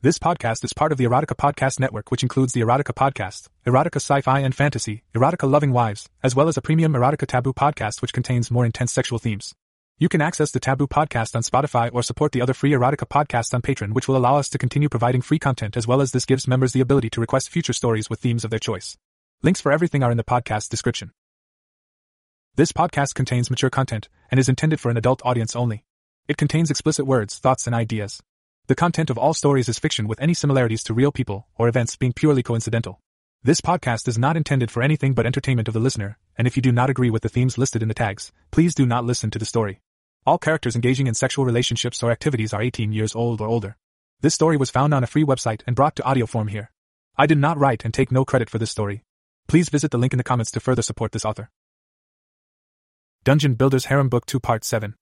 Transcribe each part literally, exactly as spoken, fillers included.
This podcast is part of the Erotica Podcast Network, which includes the Erotica Podcast, Erotica Sci-Fi and Fantasy, Erotica Loving Wives, as well as a premium Erotica Taboo podcast which contains more intense sexual themes. You can access the Taboo podcast on Spotify or support the other free Erotica podcasts on Patreon, which will allow us to continue providing free content, as well as this gives members the ability to request future stories with themes of their choice. Links for everything are in the podcast description. This podcast contains mature content and is intended for an adult audience only. It contains explicit words, thoughts, and ideas. The content of all stories is fiction, with any similarities to real people or events being purely coincidental. This podcast is not intended for anything but entertainment of the listener, and if you do not agree with the themes listed in the tags, please do not listen to the story. All characters engaging in sexual relationships or activities are eighteen years old or older. This story was found on a free website and brought to audio form here. I did not write and take no credit for this story. Please visit the link in the comments to further support this author. Dungeon Builder's Harem Book two Part seven.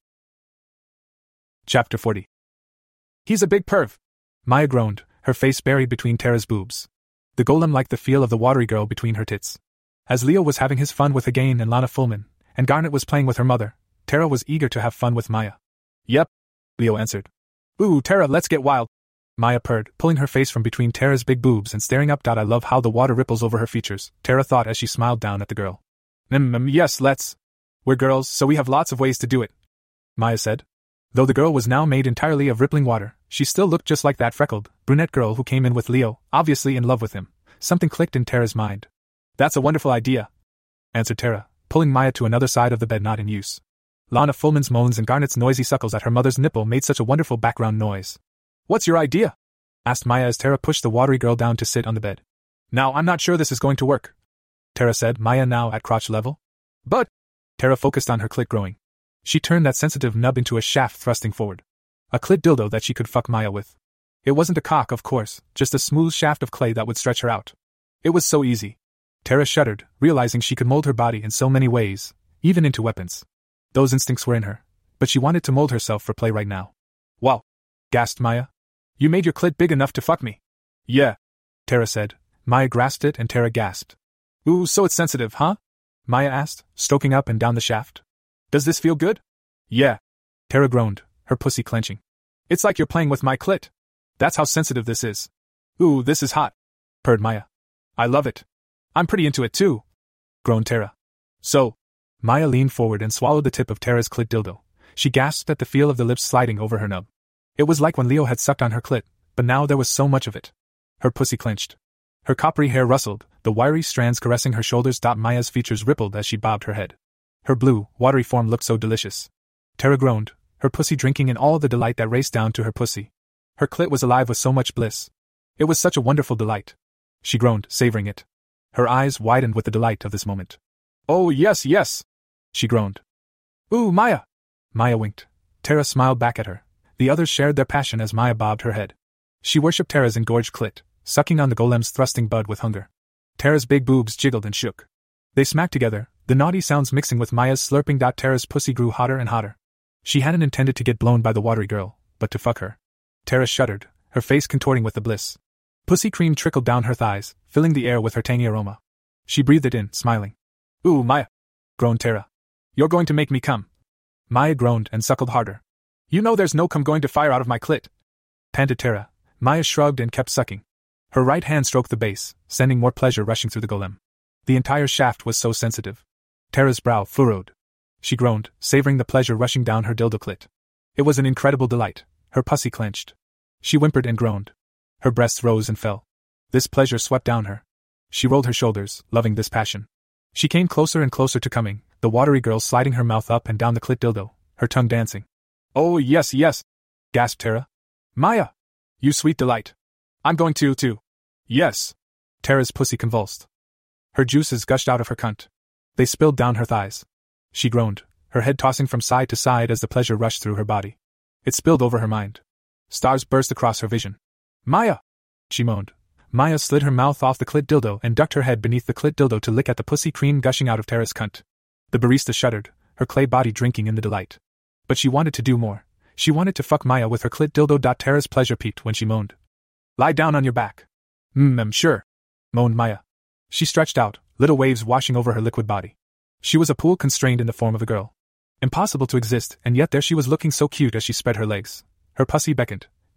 Chapter forty. He's a big perv. Maya groaned, her face buried between Tara's boobs. The golem liked the feel of the watery girl between her tits. As Leo was having his fun with Again and Lana Fullman, and Garnet was playing with her mother, Tara was eager to have fun with Maya. Yep, Leo answered. Ooh, Tara, let's get wild, Maya purred, pulling her face from between Tara's big boobs and staring up. I love how the water ripples over her features, Tara thought as she smiled down at the girl. Mm, yes, let's. We're girls, so we have lots of ways to do it, Maya said. Though the girl was now made entirely of rippling water, she still looked just like that freckled, brunette girl who came in with Leo, obviously in love with him. Something clicked in Tara's mind. That's a wonderful idea, answered Tara, pulling Maya to another side of the bed not in use. Lana Fullman's moans and Garnet's noisy suckles at her mother's nipple made such a wonderful background noise. What's your idea? Asked Maya as Tara pushed the watery girl down to sit on the bed. Now, I'm not sure this is going to work, Tara said, Maya now at crotch level. But, Tara focused on her clit growing. She turned that sensitive nub into a shaft thrusting forward. A clit dildo that she could fuck Maya with. It wasn't a cock, of course, just a smooth shaft of clay that would stretch her out. It was so easy. Tara shuddered, realizing she could mold her body in so many ways, even into weapons. Those instincts were in her, but she wanted to mold herself for play right now. Wow, gasped Maya. You made your clit big enough to fuck me? Yeah, Tara said. Maya grasped it and Tara gasped. Ooh, so it's sensitive, huh? Maya asked, stroking up and down the shaft. Does this feel good? Yeah, Tara groaned, her pussy clenching. It's like you're playing with my clit. That's how sensitive this is. Ooh, this is hot, purred Maya. I love it. I'm pretty into it too, groaned Tara. So, Maya leaned forward and swallowed the tip of Tara's clit dildo. She gasped at the feel of the lips sliding over her nub. It was like when Leo had sucked on her clit, but now there was so much of it. Her pussy clenched. Her coppery hair rustled, the wiry strands caressing her shoulders. Maya's features rippled as she bobbed her head. Her blue, watery form looked so delicious. Tara groaned, her pussy drinking in all the delight that raced down to her pussy. Her clit was alive with so much bliss. It was such a wonderful delight. She groaned, savoring it. Her eyes widened with the delight of this moment. Oh, yes, yes, she groaned. Ooh, Maya! Maya winked. Tara smiled back at her. The others shared their passion as Maya bobbed her head. She worshipped Tara's engorged clit, sucking on the golem's thrusting bud with hunger. Tara's big boobs jiggled and shook. They smacked together, the naughty sounds mixing with Maya's slurping. Tara's pussy grew hotter and hotter. She hadn't intended to get blown by the watery girl, but to fuck her. Tara shuddered, her face contorting with the bliss. Pussy cream trickled down her thighs, filling the air with her tangy aroma. She breathed it in, smiling. Ooh, Maya! Groaned Tara. You're going to make me come. Maya groaned and suckled harder. You know there's no cum going to fire out of my clit, panted Tara. Maya shrugged and kept sucking. Her right hand stroked the base, sending more pleasure rushing through the golem. The entire shaft was so sensitive. Tara's brow furrowed. She groaned, savoring the pleasure rushing down her dildo clit. It was an incredible delight. Her pussy clenched. She whimpered and groaned. Her breasts rose and fell. This pleasure swept down her. She rolled her shoulders, loving this passion. She came closer and closer to coming, the watery girl sliding her mouth up and down the clit dildo, her tongue dancing. Oh, yes, yes, gasped Tara. Maya! You sweet delight. I'm going to, too. Yes. Tara's pussy convulsed. Her juices gushed out of her cunt. They spilled down her thighs. She groaned, her head tossing from side to side as the pleasure rushed through her body. It spilled over her mind. Stars burst across her vision. Maya! She moaned. Maya slid her mouth off the clit dildo and ducked her head beneath the clit dildo to lick at the pussy cream gushing out of Tara's cunt. The barista shuddered, her clay body drinking in the delight. But she wanted to do more. She wanted to fuck Maya with her clit dildo. Tara's pleasure peaked when she moaned. Lie down on your back. Mm, sure, moaned Maya. She stretched out, little waves washing over her liquid body. She was a pool constrained in the form of a girl. Impossible to exist, and yet there she was looking so cute as she spread her legs. Her pussy beckoned.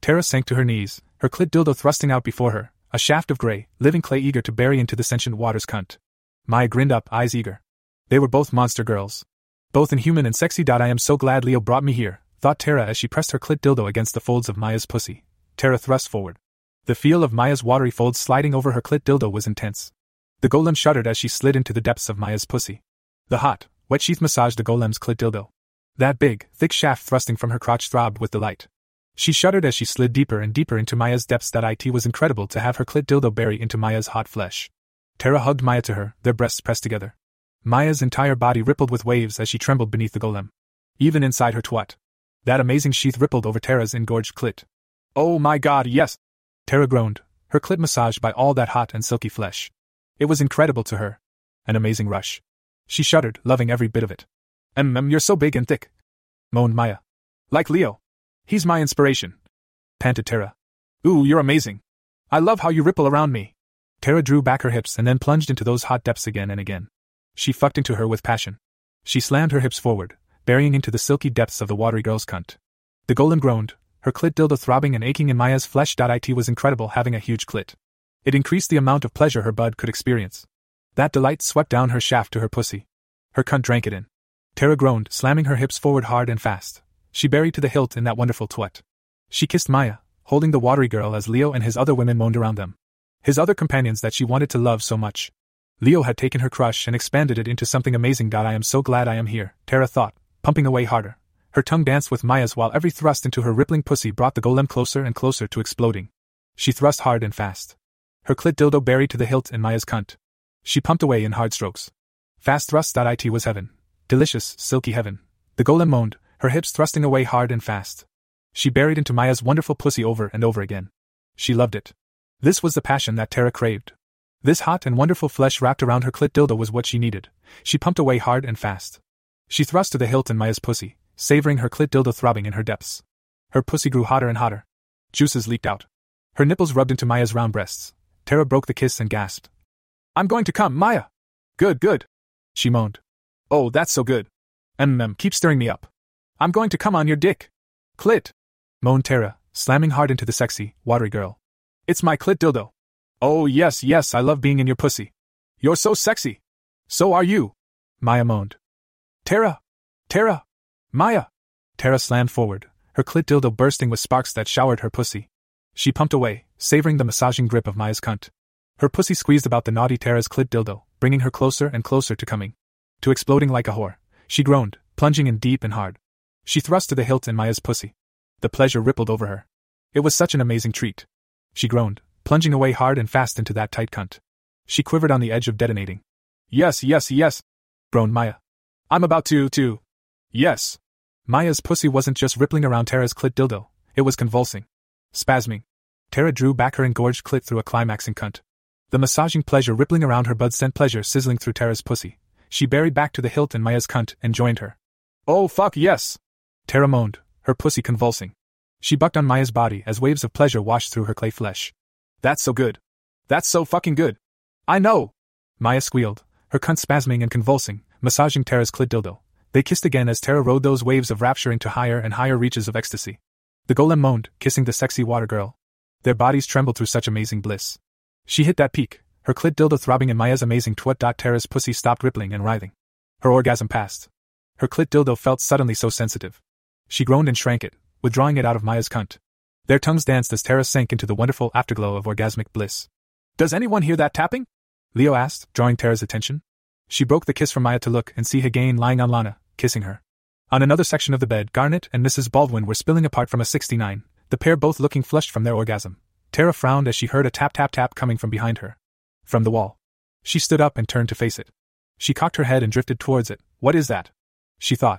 Tara sank to her knees, her clit dildo thrusting out before her, a shaft of grey, living clay eager to bury into the sentient waters cunt. Maya grinned up, eyes eager. They were both monster girls. Both inhuman and sexy. I am so glad Leo brought me here, thought Tara as she pressed her clit dildo against the folds of Maya's pussy. Tara thrust forward. The feel of Maya's watery folds sliding over her clit dildo was intense. The golem shuddered as she slid into the depths of Maya's pussy. The hot, wet sheath massaged the golem's clit dildo. That big, thick shaft thrusting from her crotch throbbed with delight. She shuddered as she slid deeper and deeper into Maya's depths. That it was incredible to have her clit dildo bury into Maya's hot flesh. Tara hugged Maya to her, their breasts pressed together. Maya's entire body rippled with waves as she trembled beneath the golem. Even inside her twat. That amazing sheath rippled over Tara's engorged clit. Oh my god, yes! Tara groaned, her clit massaged by all that hot and silky flesh. It was incredible to her. An amazing rush. She shuddered, loving every bit of it. Mm, you're so big and thick, moaned Maya. Like Leo. He's my inspiration, panted Tara. Ooh, you're amazing. I love how you ripple around me. Tara drew back her hips and then plunged into those hot depths again and again. She fucked into her with passion. She slammed her hips forward, burying into the silky depths of the watery girl's cunt. The golem groaned, her clit dildo throbbing and aching in Maya's flesh. It was incredible having a huge clit. It increased the amount of pleasure her bud could experience. That delight swept down her shaft to her pussy. Her cunt drank it in. Tara groaned, slamming her hips forward hard and fast. She buried to the hilt in that wonderful twat. She kissed Maya, holding the watery girl as Leo and his other women moaned around them. His other companions that she wanted to love so much. Leo had taken her crush and expanded it into something amazing. I am so glad I am here, Tara thought, pumping away harder. Her tongue danced with Maya's while every thrust into her rippling pussy brought the golem closer and closer to exploding. She thrust hard and fast. Her clit dildo buried to the hilt in Maya's cunt. She pumped away in hard strokes. Fast thrusts. It was heaven. Delicious, silky heaven. The golem moaned, her hips thrusting away hard and fast. She buried into Maya's wonderful pussy over and over again. She loved it. This was the passion that Tara craved. This hot and wonderful flesh wrapped around her clit dildo was what she needed. She pumped away hard and fast. She thrust to the hilt in Maya's pussy, savoring her clit dildo throbbing in her depths. Her pussy grew hotter and hotter. Juices leaked out. Her nipples rubbed into Maya's round breasts. Tara broke the kiss and gasped. I'm going to come, Maya! Good, good, she moaned. Oh, that's so good. Mm, keep stirring me up. I'm going to come on your dick. Clit, moaned Tara, slamming hard into the sexy, watery girl. It's my clit dildo. Oh yes, yes, I love being in your pussy. You're so sexy. So are you, Maya moaned. Tara! Tara! Maya! Tara slammed forward, her clit dildo bursting with sparks that showered her pussy. She pumped away, savoring the massaging grip of Maya's cunt. Her pussy squeezed about the naughty Tara's clit dildo, bringing her closer and closer to coming. To exploding like a whore. She groaned, plunging in deep and hard. She thrust to the hilt in Maya's pussy. The pleasure rippled over her. It was such an amazing treat. She groaned, plunging away hard and fast into that tight cunt. She quivered on the edge of detonating. Yes, yes, yes, groaned Maya. I'm about to, to. Yes. Maya's pussy wasn't just rippling around Tara's clit dildo, it was convulsing. Spasming. Tara drew back her engorged clit through a climaxing cunt. The massaging pleasure rippling around her bud sent pleasure sizzling through Tara's pussy. She buried back to the hilt in Maya's cunt and joined her. Oh fuck yes! Tara moaned, her pussy convulsing. She bucked on Maya's body as waves of pleasure washed through her clay flesh. That's so good. That's so fucking good. I know! Maya squealed, her cunt spasming and convulsing, massaging Tara's clit dildo. They kissed again as Tara rode those waves of rapture into higher and higher reaches of ecstasy. The golem moaned, kissing the sexy water girl. Their bodies trembled through such amazing bliss. She hit that peak, her clit dildo throbbing in Maya's amazing twat. Tara's pussy stopped rippling and writhing. Her orgasm passed. Her clit dildo felt suddenly so sensitive. She groaned and shrank it, withdrawing it out of Maya's cunt. Their tongues danced as Tara sank into the wonderful afterglow of orgasmic bliss. Does anyone hear that tapping? Leo asked, drawing Tara's attention. She broke the kiss from Maya to look and see Hagain lying on Lana, kissing her. On another section of the bed, Garnet and Missus Baldwin were spilling apart from a sixty-nine, the pair both looking flushed from their orgasm. Tara frowned as she heard a tap-tap-tap coming from behind her. From the wall. She stood up and turned to face it. She cocked her head and drifted towards it. What is that? She thought.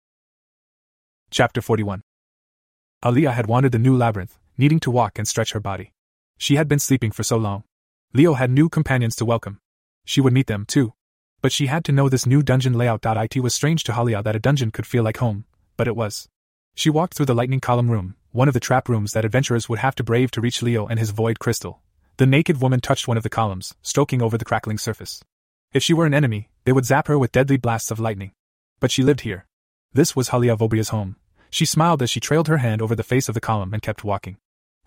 Chapter forty-one. Aliyah had wandered the new labyrinth, needing to walk and stretch her body. She had been sleeping for so long. Leo had new companions to welcome. She would meet them, too. But she had to know this new dungeon layout. It was strange to Aliyah that a dungeon could feel like home, but it was. She walked through the lightning column room, one of the trap rooms that adventurers would have to brave to reach Leo and his void crystal. The naked woman touched one of the columns, stroking over the crackling surface. If she were an enemy, they would zap her with deadly blasts of lightning. But she lived here. This was Aliyah Vobria's home. She smiled as she trailed her hand over the face of the column and kept walking.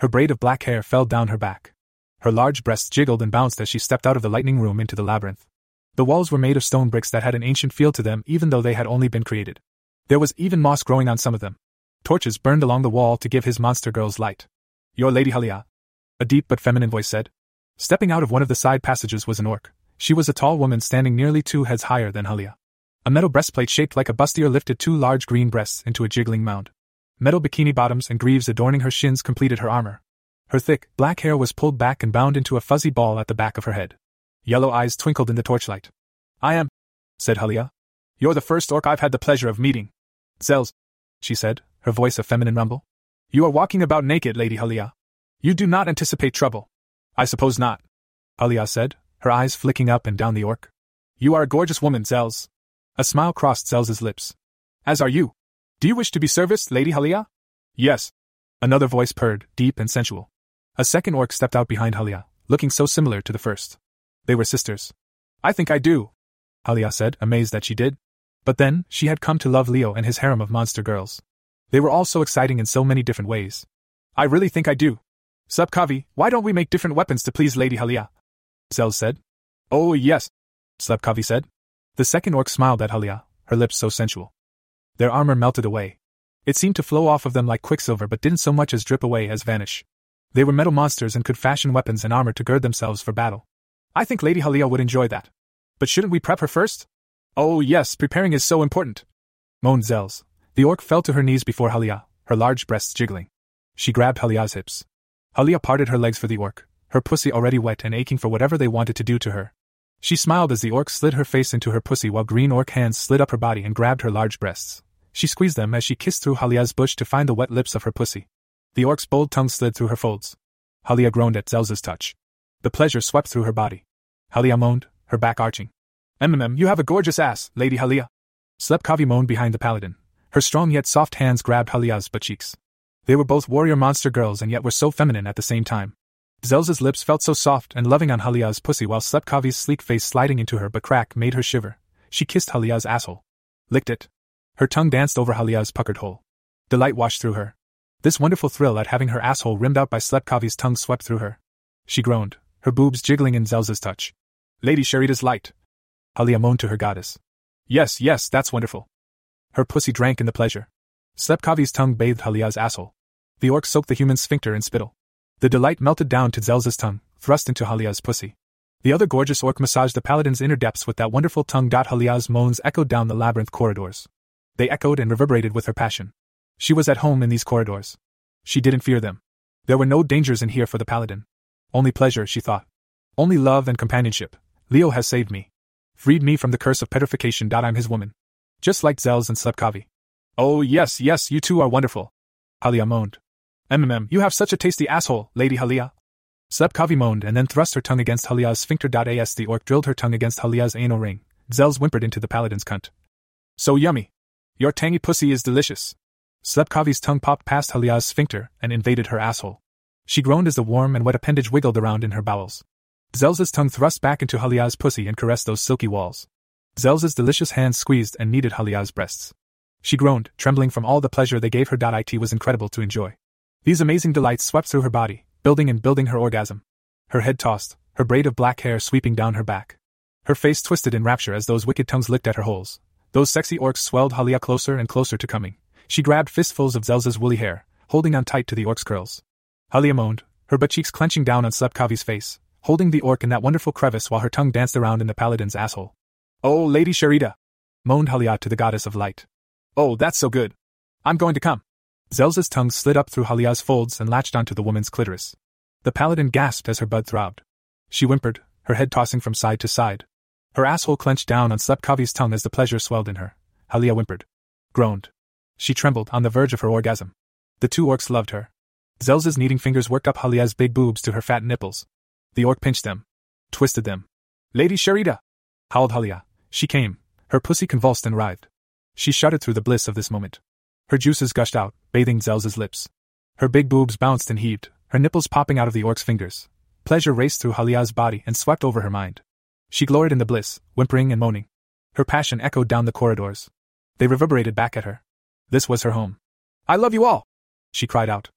Her braid of black hair fell down her back. Her large breasts jiggled and bounced as she stepped out of the lightning room into the labyrinth. The walls were made of stone bricks that had an ancient feel to them even though they had only been created. There was even moss growing on some of them. Torches burned along the wall to give his monster girls light. "Your Lady Halia," a deep but feminine voice said. Stepping out of one of the side passages was an orc. She was a tall woman standing nearly two heads higher than Halia. A metal breastplate shaped like a bustier lifted two large green breasts into a jiggling mound. Metal bikini bottoms and greaves adorning her shins completed her armor. Her thick, black hair was pulled back and bound into a fuzzy ball at the back of her head. Yellow eyes twinkled in the torchlight. "I am," said Halia. "You're the first orc I've had the pleasure of meeting." "Zels," she said, her voice a feminine rumble. "You are walking about naked, Lady Halia. You do not anticipate trouble." "I suppose not," Halia said, her eyes flicking up and down the orc. "You are a gorgeous woman, Zels." A smile crossed Zels's lips. "As are you. Do you wish to be serviced, Lady Halia?" "Yes," another voice purred, deep and sensual. A second orc stepped out behind Halia, looking so similar to the first. They were sisters. "I think I do," Halia said, amazed that she did. But then, she had come to love Leo and his harem of monster girls. They were all so exciting in so many different ways. "I really think I do. Slepkavi, why don't we make different weapons to please Lady Halia?" Zels said. "Oh yes," Slepkavi said. The second orc smiled at Halia, her lips so sensual. Their armor melted away. It seemed to flow off of them like quicksilver but didn't so much as drip away as vanish. They were metal monsters and could fashion weapons and armor to gird themselves for battle. "I think Lady Halia would enjoy that. But shouldn't we prep her first?" "Oh yes, preparing is so important," moaned Zels. The orc fell to her knees before Halia, her large breasts jiggling. She grabbed Halia's hips. Halia parted her legs for the orc, her pussy already wet and aching for whatever they wanted to do to her. She smiled as the orc slid her face into her pussy while green orc hands slid up her body and grabbed her large breasts. She squeezed them as she kissed through Halia's bush to find the wet lips of her pussy. The orc's bold tongue slid through her folds. Halia groaned at Zels's touch. The pleasure swept through her body. Halia moaned, her back arching. "Mm, you have a gorgeous ass, Lady Halia." Slepkavi moaned behind the paladin. Her strong yet soft hands grabbed Halia's butt cheeks. They were both warrior monster girls and yet were so feminine at the same time. Zels's lips felt so soft and loving on Halia's pussy while Slepkavi's sleek face sliding into her butt crack made her shiver. She kissed Halia's asshole. Licked it. Her tongue danced over Halia's puckered hole. Delight washed through her. This wonderful thrill at having her asshole rimmed out by Slepkavi's tongue swept through her. She groaned, her boobs jiggling in Zels's touch. "Lady Sherida's light," Halia moaned to her goddess. "Yes, yes, that's wonderful." Her pussy drank in the pleasure. Slepkavi's tongue bathed Halia's asshole. The orc soaked the human sphincter in spittle. The delight melted down to Zels's tongue, thrust into Halia's pussy. The other gorgeous orc massaged the paladin's inner depths with that wonderful tongue. Halia's moans echoed down the labyrinth corridors. They echoed and reverberated with her passion. She was at home in these corridors. She didn't fear them. There were no dangers in here for the paladin. Only pleasure, she thought. Only love and companionship. Leo has saved me. Freed me from the curse of petrification. I'm his woman. Just like Zels and Slepkavi. "Oh yes, yes, you two are wonderful," Halia moaned. "Mm, you have such a tasty asshole, Lady Halia." Slepkavi moaned and then thrust her tongue against Halia's sphincter. As the orc drilled her tongue against Halia's anal ring, Zels whimpered into the paladin's cunt. "So yummy. Your tangy pussy is delicious." Slepkavi's tongue popped past Halia's sphincter and invaded her asshole. She groaned as the warm and wet appendage wiggled around in her bowels. Zels's tongue thrust back into Halia's pussy and caressed those silky walls. Zels's delicious hands squeezed and kneaded Halia's breasts. She groaned, trembling from all the pleasure they gave her. It was incredible to enjoy. These amazing delights swept through her body, building and building her orgasm. Her head tossed, her braid of black hair sweeping down her back. Her face twisted in rapture as those wicked tongues licked at her holes. Those sexy orcs swelled Halia closer and closer to coming. She grabbed fistfuls of Zels's woolly hair, holding on tight to the orc's curls. Halia moaned, her butt cheeks clenching down on Slepkavi's face, holding the orc in that wonderful crevice while her tongue danced around in the paladin's asshole. "Oh, Lady Sherida," moaned Halia to the goddess of light. "Oh, that's so good. I'm going to come." Zels's tongue slid up through Halia's folds and latched onto the woman's clitoris. The paladin gasped as her bud throbbed. She whimpered, her head tossing from side to side. Her asshole clenched down on Slepkavi's tongue as the pleasure swelled in her. Halia whimpered. Groaned. She trembled, on the verge of her orgasm. The two orcs loved her. Zels's kneading fingers worked up Halia's big boobs to her fat nipples. The orc pinched them. Twisted them. "Lady Sherida!" howled Halia. She came. Her pussy convulsed and writhed. She shuddered through the bliss of this moment. Her juices gushed out, bathing Zels's lips. Her big boobs bounced and heaved, her nipples popping out of the orc's fingers. Pleasure raced through Halia's body and swept over her mind. She gloried in the bliss, whimpering and moaning. Her passion echoed down the corridors. They reverberated back at her. This was her home. "I love you all!" she cried out.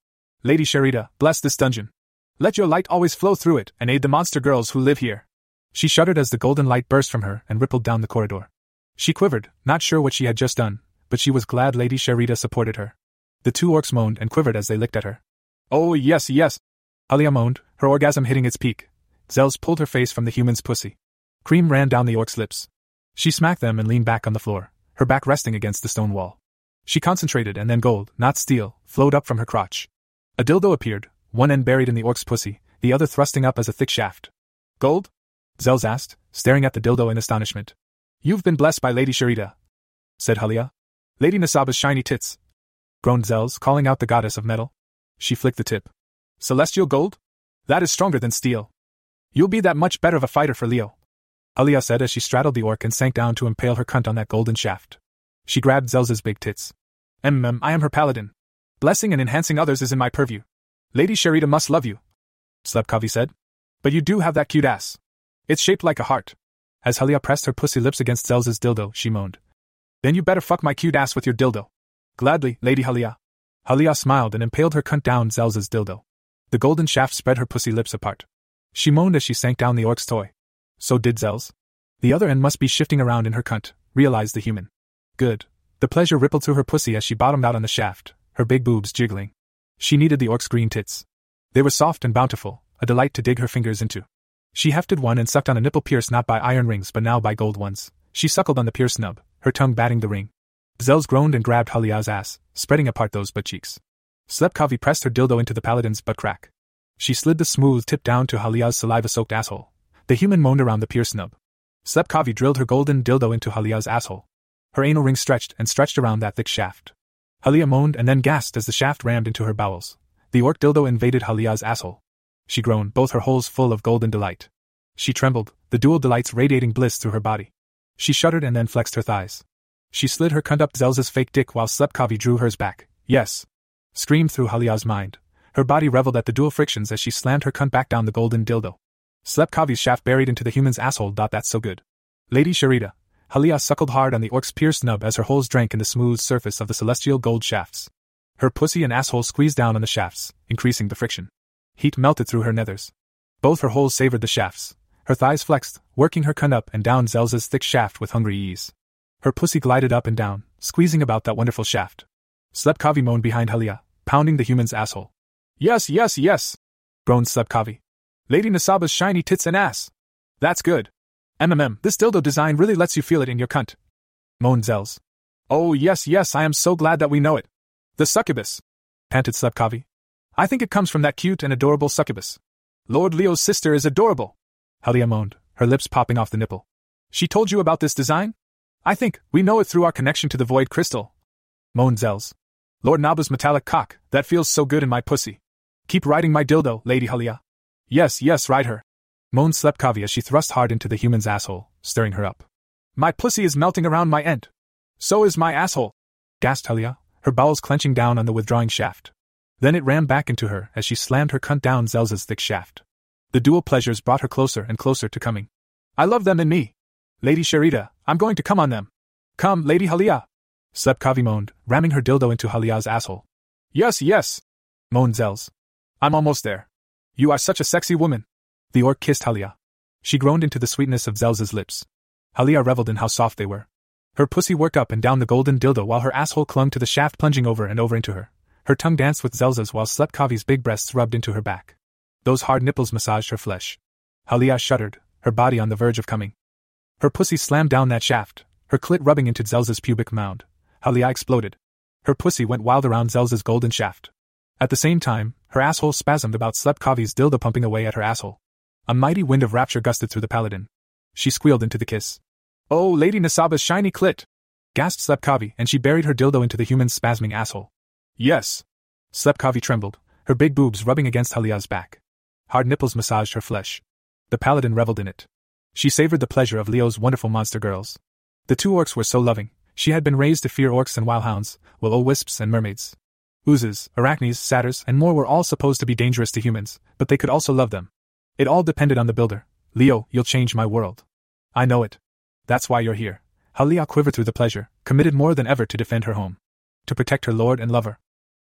Lady Sherida, bless this dungeon. Let your light always flow through it and aid the monster girls who live here. She shuddered as the golden light burst from her and rippled down the corridor. She quivered, not sure what she had just done, but she was glad Lady Sherida supported her. The two orcs moaned and quivered as they licked at her. Oh yes, yes. Halia moaned, her orgasm hitting its peak. Zels pulled her face from the human's pussy. Cream ran down the orc's lips. She smacked them and leaned back on the floor, her back resting against the stone wall. She concentrated and then gold, not steel, flowed up from her crotch. A dildo appeared, one end buried in the orc's pussy, the other thrusting up as a thick shaft. Gold? Zels asked, staring at the dildo in astonishment. You've been blessed by Lady Sherida, said Halia. Lady Nasaba's shiny tits, groaned Zels, calling out the goddess of metal. She flicked the tip. Celestial gold? That is stronger than steel. You'll be that much better of a fighter for Leo, Halia said as she straddled the orc and sank down to impale her cunt on that golden shaft. She grabbed Zels's big tits. Mm, I am her paladin. Blessing and enhancing others is in my purview. Lady Sherida must love you, Slepkavi said. But you do have that cute ass. It's shaped like a heart. As Halia pressed her pussy lips against Zels's dildo, she moaned. Then you better fuck my cute ass with your dildo. Gladly, Lady Halia. Halia smiled and impaled her cunt down Zels's dildo. The golden shaft spread her pussy lips apart. She moaned as she sank down the orc's toy. So did Zels. The other end must be shifting around in her cunt, realized the human. Good. The pleasure rippled through her pussy as she bottomed out on the shaft, her big boobs jiggling. She needed the orc's green tits. They were soft and bountiful, a delight to dig her fingers into. She hefted one and sucked on a nipple pierced not by iron rings but now by gold ones. She suckled on the pierced nub, her tongue batting the ring. Zels groaned and grabbed Halia's ass, spreading apart those butt cheeks. Slepkavi pressed her dildo into the paladin's butt crack. She slid the smooth tip down to Halia's saliva-soaked asshole. The human moaned around the pierced nub. Slepkavi drilled her golden dildo into Halia's asshole. Her anal ring stretched and stretched around that thick shaft. Halia moaned and then gasped as the shaft rammed into her bowels. The orc dildo invaded Halia's asshole. She groaned, both her holes full of golden delight. She trembled, the dual delights radiating bliss through her body. She shuddered and then flexed her thighs. She slid her cunt up Zels's fake dick while Slepkavi drew hers back. Yes! Screamed through Halia's mind. Her body reveled at the dual frictions as she slammed her cunt back down the golden dildo. Slepkavi's shaft buried into the human's asshole. That's so good. Lady Sherida. Halia suckled hard on the orc's pierced nub as her holes drank in the smooth surface of the celestial gold shafts. Her pussy and asshole squeezed down on the shafts, increasing the friction. Heat melted through her nethers. Both her holes savored the shafts. Her thighs flexed, working her cunt up and down Zels's thick shaft with hungry ease. Her pussy glided up and down, squeezing about that wonderful shaft. Slepkavi moaned behind Halia, pounding the human's asshole. Yes, yes, yes! Groaned Slepkavi. Lady Nasaba's shiny tits and ass! That's good! MMM, this dildo design really lets you feel it in your cunt, moaned Zels. Oh yes, yes, I am so glad that we know it. The succubus, panted Slepkavi. I think it comes from that cute and adorable succubus. Lord Leo's sister is adorable, Halia moaned, her lips popping off the nipple. She told you about this design? I think we know it through our connection to the void crystal, moaned Zels. Lord Naba's metallic cock, that feels so good in my pussy. Keep riding my dildo, Lady Halia. Yes, yes, ride her, moaned Slepkavi as she thrust hard into the human's asshole, stirring her up. My pussy is melting around my end. So is my asshole, gasped Halia, her bowels clenching down on the withdrawing shaft. Then it rammed back into her as she slammed her cunt down Zels's thick shaft. The dual pleasures brought her closer and closer to coming. I love them in me. Lady Sherida, I'm going to come on them. Come, Lady Halia, Slepkavi moaned, ramming her dildo into Halia's asshole. Yes, yes, moaned Zels. I'm almost there. You are such a sexy woman. The orc kissed Halia. She groaned into the sweetness of Zels's lips. Halia reveled in how soft they were. Her pussy worked up and down the golden dildo while her asshole clung to the shaft, plunging over and over into her. Her tongue danced with Zels's while Slepkavi's big breasts rubbed into her back. Those hard nipples massaged her flesh. Halia shuddered, her body on the verge of coming. Her pussy slammed down that shaft, her clit rubbing into Zels's pubic mound. Halia exploded. Her pussy went wild around Zels's golden shaft. At the same time, her asshole spasmed about Slepkavi's dildo, pumping away at her asshole. A mighty wind of rapture gusted through the paladin. She squealed into the kiss. Oh, Lady Nasaba's shiny clit! Gasped Slepkavi, and she buried her dildo into the human's spasming asshole. Yes! Slepkavi trembled, her big boobs rubbing against Halia's back. Hard nipples massaged her flesh. The paladin reveled in it. She savored the pleasure of Leo's wonderful monster girls. The two orcs were so loving. She had been raised to fear orcs and wildhounds, will-o-wisps and mermaids. Oozes, arachnes, satyrs, and more were all supposed to be dangerous to humans, but they could also love them. It all depended on the builder. Leo, you'll change my world. I know it. That's why you're here. Halia quivered through the pleasure, committed more than ever to defend her home. To protect her lord and lover.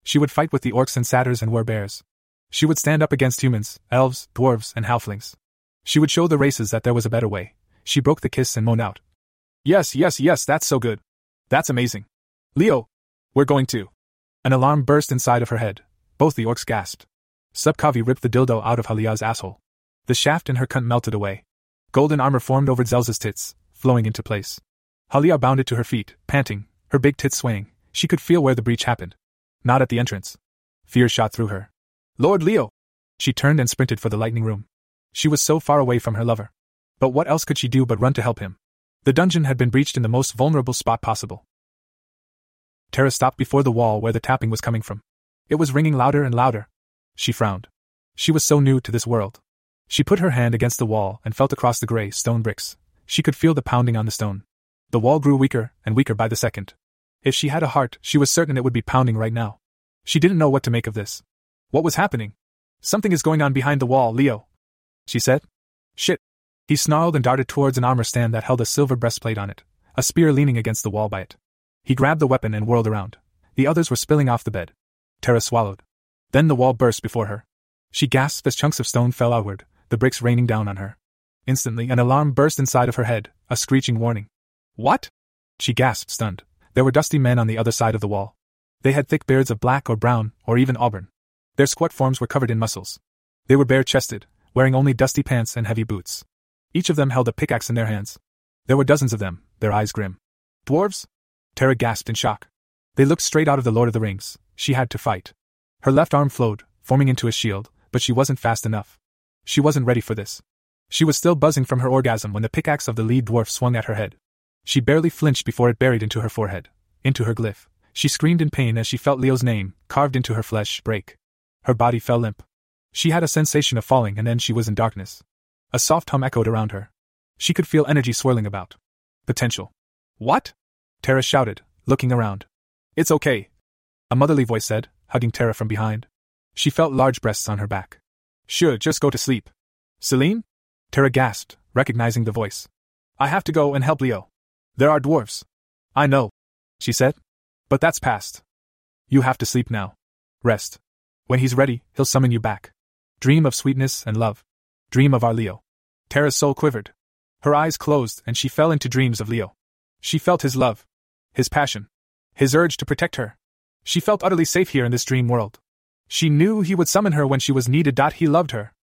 She would fight with the orcs and satyrs and werbears. She would stand up against humans, elves, dwarves, and halflings. She would show the races that there was a better way. She broke the kiss and moaned out. Yes, yes, yes, that's so good. That's amazing. Leo! We're going to. An alarm burst inside of her head. Both the orcs gasped. Subkavi ripped the dildo out of Halia's asshole. The shaft in her cunt melted away. Golden armor formed over Zelza's tits, flowing into place. Halia bounded to her feet, panting, her big tits swaying. She could feel where the breach happened. Not at the entrance. Fear shot through her. Lord Leo! She turned and sprinted for the lightning room. She was so far away from her lover. But what else could she do but run to help him? The dungeon had been breached in the most vulnerable spot possible. Tara stopped before the wall where the tapping was coming from. It was ringing louder and louder. She frowned. She was so new to this world. She put her hand against the wall and felt across the gray stone bricks. She could feel the pounding on the stone. The wall grew weaker and weaker by the second. If she had a heart, she was certain it would be pounding right now. She didn't know what to make of this. What was happening? Something is going on behind the wall, Leo, she said. Shit. He snarled and darted towards an armor stand that held a silver breastplate on it, a spear leaning against the wall by it. He grabbed the weapon and whirled around. The others were spilling off the bed. Tara swallowed. Then the wall burst before her. She gasped as chunks of stone fell outward, the bricks raining down on her. Instantly, an alarm burst inside of her head, a screeching warning. What? She gasped, stunned. There were dusty men on the other side of the wall. They had thick beards of black or brown, or even auburn. Their squat forms were covered in muscles. They were bare-chested, wearing only dusty pants and heavy boots. Each of them held a pickaxe in their hands. There were dozens of them, their eyes grim. Dwarves? Tara gasped in shock. They looked straight out of the Lord of the Rings. She had to fight. Her left arm flowed, forming into a shield, but she wasn't fast enough. She wasn't ready for this. She was still buzzing from her orgasm when the pickaxe of the lead dwarf swung at her head. She barely flinched before it buried into her forehead, into her glyph. She screamed in pain as she felt Leo's name, carved into her flesh, break. Her body fell limp. She had a sensation of falling and then she was in darkness. A soft hum echoed around her. She could feel energy swirling about. Potential. What? Tara shouted, looking around. It's okay, a motherly voice said, hugging Tara from behind. She felt large breasts on her back. Sure, just go to sleep. Celine? Tara gasped, recognizing the voice. I have to go and help Leo. There are dwarves. I know, she said. But that's past. You have to sleep now. Rest. When he's ready, he'll summon you back. Dream of sweetness and love. Dream of our Leo. Tara's soul quivered. Her eyes closed and she fell into dreams of Leo. She felt his love. His passion. His urge to protect her. She felt utterly safe here in this dream world. She knew he would summon her when she was needed. He loved her.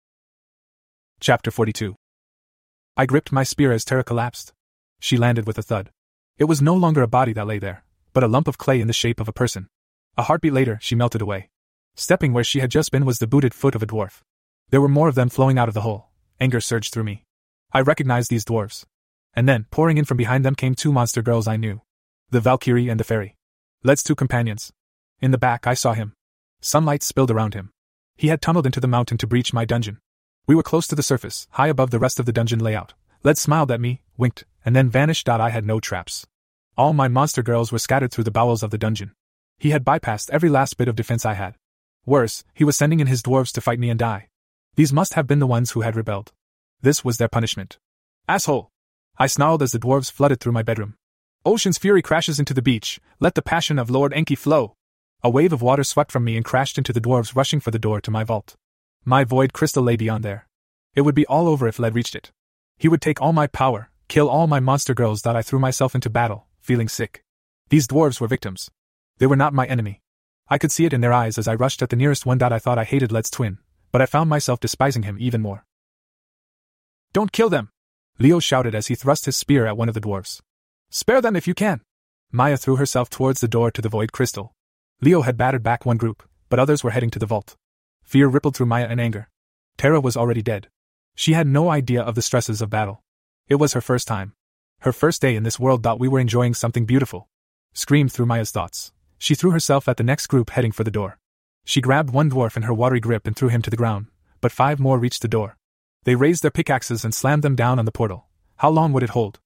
Chapter forty-two. I gripped my spear as Tara collapsed. She landed with a thud. It was no longer a body that lay there, but a lump of clay in the shape of a person. A heartbeat later, she melted away. Stepping where she had just been was the booted foot of a dwarf. There were more of them flowing out of the hole. Anger surged through me. I recognized these dwarves. And then, pouring in from behind them came two monster girls I knew. The Valkyrie and the Fairy. Led's two companions. In the back I saw him. Sunlight spilled around him. He had tunneled into the mountain to breach my dungeon. We were close to the surface, high above the rest of the dungeon layout. Led smiled at me, winked, and then vanished. I had no traps. All my monster girls were scattered through the bowels of the dungeon. He had bypassed every last bit of defense I had. Worse, he was sending in his dwarves to fight me and die. These must have been the ones who had rebelled. This was their punishment. Asshole! I snarled as the dwarves flooded through my bedroom. Ocean's fury crashes into the beach. Let the passion of Lord Enki flow. A wave of water swept from me and crashed into the dwarves rushing for the door to my vault. My void crystal lay beyond there. It would be all over if Led reached it. He would take all my power, kill all my monster girls. I threw myself into battle, feeling sick. These dwarves were victims. They were not my enemy. I could see it in their eyes as I rushed at the nearest one. I thought I hated Led's twin, but I found myself despising him even more. Don't kill them! Leo shouted as he thrust his spear at one of the dwarves. Spare them if you can! Maya threw herself towards the door to the void crystal. Leo had battered back one group, but others were heading to the vault. Fear rippled through Maya and anger. Tara was already dead. She had no idea of the stresses of battle. It was her first time. Her first day in this world. We were enjoying something beautiful. Screamed through Maya's thoughts. She threw herself at the next group heading for the door. She grabbed one dwarf in her watery grip and threw him to the ground, but five more reached the door. They raised their pickaxes and slammed them down on the portal. How long would it hold?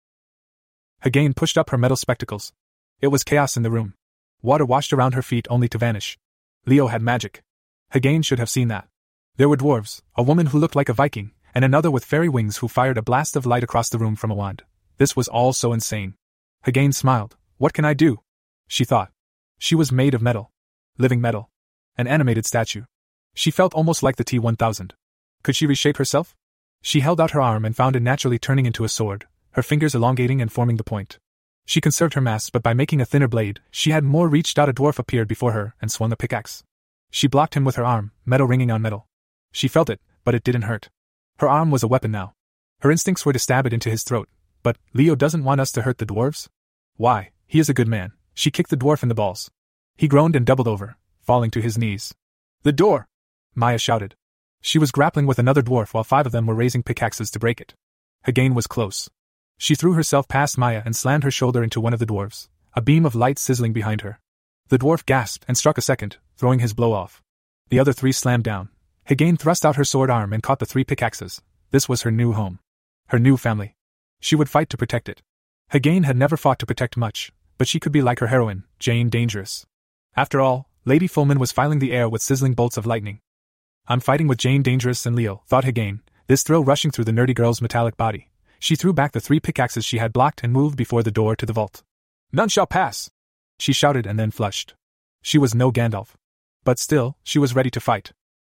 Hagain pushed up her metal spectacles. It was chaos in the room. Water washed around her feet only to vanish. Leo had magic. Hagain should have seen that. There were dwarves, a woman who looked like a Viking, and another with fairy wings who fired a blast of light across the room from a wand. This was all so insane. Hagain smiled. What can I do? She thought. She was made of metal. Living metal. An animated statue. She felt almost like the T one thousand. Could she reshape herself? She held out her arm and found it naturally turning into a sword, her fingers elongating and forming the point. She conserved her mass, but by making a thinner blade, she had more reached out. A dwarf appeared before her and swung a pickaxe. She blocked him with her arm, metal ringing on metal. She felt it, but it didn't hurt. Her arm was a weapon now. Her instincts were to stab it into his throat. But, Leo doesn't want us to hurt the dwarves? Why, he is a good man. She kicked the dwarf in the balls. He groaned and doubled over, falling to his knees. The door! Maya shouted. She was grappling with another dwarf while five of them were raising pickaxes to break it. Hagain was close. She threw herself past Maya and slammed her shoulder into one of the dwarves, a beam of light sizzling behind her. The dwarf gasped and struck a second, throwing his blow off. The other three slammed down. Hagain thrust out her sword arm and caught the three pickaxes. This was her new home. Her new family. She would fight to protect it. Hagain had never fought to protect much, but she could be like her heroine, Jane Dangerous. After all, Lady Fullman was filing the air with sizzling bolts of lightning. I'm fighting with Jane Dangerous and Leo, thought Hagain, this thrill rushing through the nerdy girl's metallic body. She threw back the three pickaxes she had blocked and moved before the door to the vault. None shall pass! She shouted and then flushed. She was no Gandalf. But still, she was ready to fight.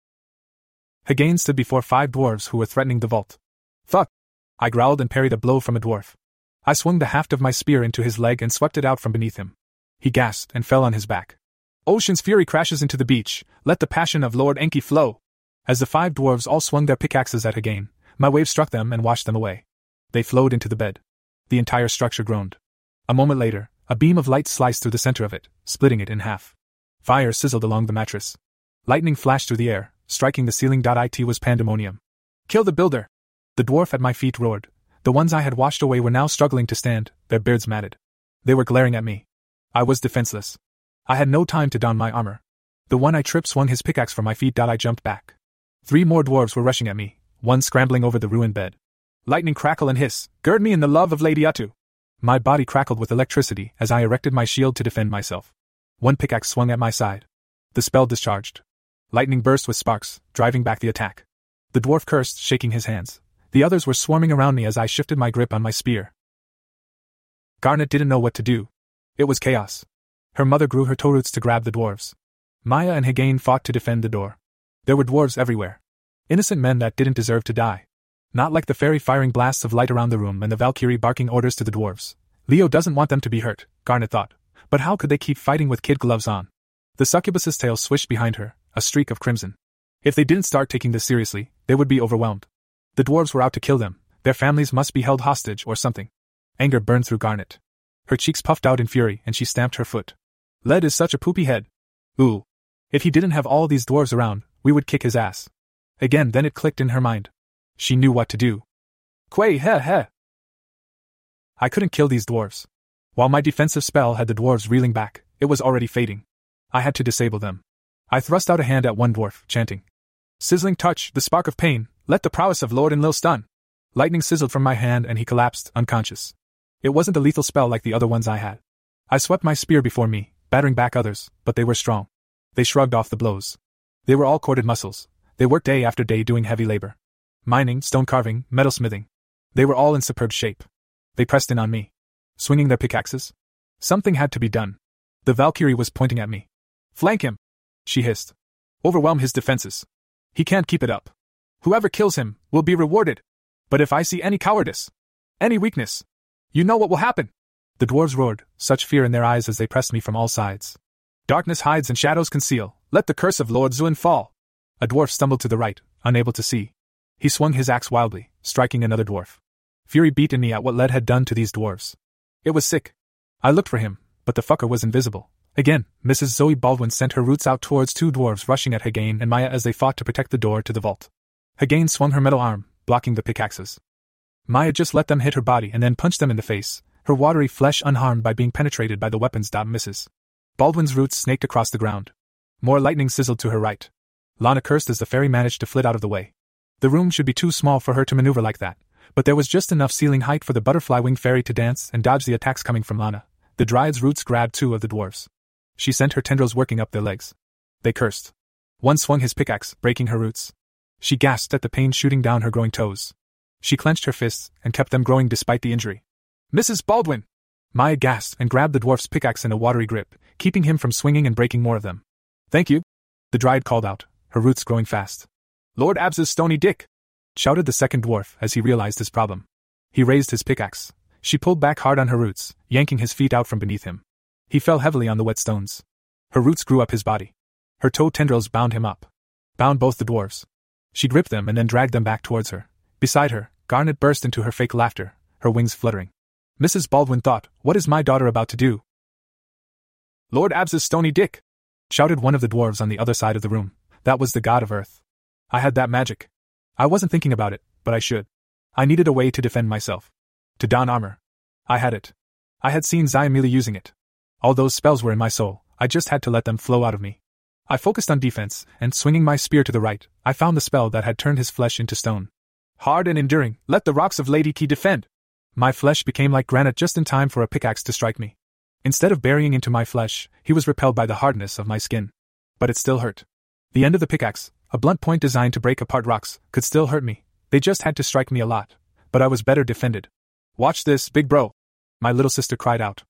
Hagain stood before five dwarves who were threatening the vault. Fuck! I growled and parried a blow from a dwarf. I swung the haft of my spear into his leg and swept it out from beneath him. He gasped and fell on his back. Ocean's fury crashes into the beach, let the passion of Lord Enki flow. As the five dwarves all swung their pickaxes at Hagain, my wave struck them and washed them away. They flowed into the bed. The entire structure groaned. A moment later, a beam of light sliced through the center of it, splitting it in half. Fire sizzled along the mattress. Lightning flashed through the air, striking the ceiling. It was pandemonium. Kill the builder! The dwarf at my feet roared. The ones I had washed away were now struggling to stand, their beards matted. They were glaring at me. I was defenseless. I had no time to don my armor. The one I tripped swung his pickaxe from my feet. I jumped back. Three more dwarves were rushing at me, one scrambling over the ruined bed. Lightning crackle and hiss, gird me in the love of Lady Atu. My body crackled with electricity as I erected my shield to defend myself. One pickaxe swung at my side. The spell discharged. Lightning burst with sparks, driving back the attack. The dwarf cursed, shaking his hands. The others were swarming around me as I shifted my grip on my spear. Garnet didn't know what to do. It was chaos. Her mother grew her toe roots to grab the dwarves. Maya and Hagain fought to defend the door. There were dwarves everywhere. Innocent men that didn't deserve to die. Not like the fairy firing blasts of light around the room and the Valkyrie barking orders to the dwarves. Leo doesn't want them to be hurt, Garnet thought. But how could they keep fighting with kid gloves on? The succubus's tail swished behind her, a streak of crimson. If they didn't start taking this seriously, they would be overwhelmed. The dwarves were out to kill them. Their families must be held hostage or something. Anger burned through Garnet. Her cheeks puffed out in fury and she stamped her foot. Led is such a poopy head. Ooh. If he didn't have all these dwarves around, we would kick his ass. Again, then it clicked in her mind. She knew what to do. Quay heh heh. I couldn't kill these dwarves. While my defensive spell had the dwarves reeling back, it was already fading. I had to disable them. I thrust out a hand at one dwarf, chanting. Sizzling touch, the spark of pain, let the prowess of Lord Enlil stun. Lightning sizzled from my hand and he collapsed, unconscious. It wasn't a lethal spell like the other ones I had. I swept my spear before me, battering back others, but they were strong. They shrugged off the blows. They were all corded muscles. They worked day after day doing heavy labor. Mining, stone carving, metalsmithing. They were all in superb shape. They pressed in on me. Swinging their pickaxes. Something had to be done. The Valkyrie was pointing at me. Flank him! She hissed. Overwhelm his defenses. He can't keep it up. Whoever kills him will be rewarded. But if I see any cowardice, any weakness, you know what will happen. The dwarves roared, such fear in their eyes as they pressed me from all sides. Darkness hides and shadows conceal, let the curse of Lord Zuin fall. A dwarf stumbled to the right, unable to see. He swung his axe wildly, striking another dwarf. Fury beat in me at what Led had done to these dwarves. It was sick. I looked for him, but the fucker was invisible. Again, Missus Zoe Baldwin sent her roots out towards two dwarves rushing at Hagain and Maya as they fought to protect the door to the vault. Hagain swung her metal arm, blocking the pickaxes. Maya just let them hit her body and then punched them in the face, her watery flesh unharmed by being penetrated by the weapons. Misses. Baldwin's roots snaked across the ground. More lightning sizzled to her right. Lana cursed as the fairy managed to flit out of the way. The room should be too small for her to maneuver like that, but there was just enough ceiling height for the butterfly-winged fairy to dance and dodge the attacks coming from Lana. The Dryad's roots grabbed two of the dwarves. She sent her tendrils working up their legs. They cursed. One swung his pickaxe, breaking her roots. She gasped at the pain shooting down her growing toes. She clenched her fists and kept them growing despite the injury. Missus Baldwin! Maya gasped and grabbed the dwarf's pickaxe in a watery grip, keeping him from swinging and breaking more of them. Thank you, the dryad called out, her roots growing fast. Lord Abs's stony dick! Shouted the second dwarf as he realized his problem. He raised his pickaxe. She pulled back hard on her roots, yanking his feet out from beneath him. He fell heavily on the wet stones. Her roots grew up his body. Her toe tendrils bound him up. Bound both the dwarves. She gripped them and then dragged them back towards her. Beside her, Garnet burst into her fake laughter, her wings fluttering. Missus Baldwin thought, what is my daughter about to do? Lord Abs's stony dick! Shouted one of the dwarves on the other side of the room. That was the god of earth. I had that magic. I wasn't thinking about it, but I should. I needed a way to defend myself. To don armor. I had it. I had seen Xiamili using it. All those spells were in my soul, I just had to let them flow out of me. I focused on defense, and swinging my spear to the right, I found the spell that had turned his flesh into stone. Hard and enduring, let the rocks of Lady Key defend! My flesh became like granite just in time for a pickaxe to strike me. Instead of burying into my flesh, he was repelled by the hardness of my skin. But it still hurt. The end of the pickaxe, a blunt point designed to break apart rocks, could still hurt me. They just had to strike me a lot. But I was better defended. Watch this, big bro! My little sister cried out.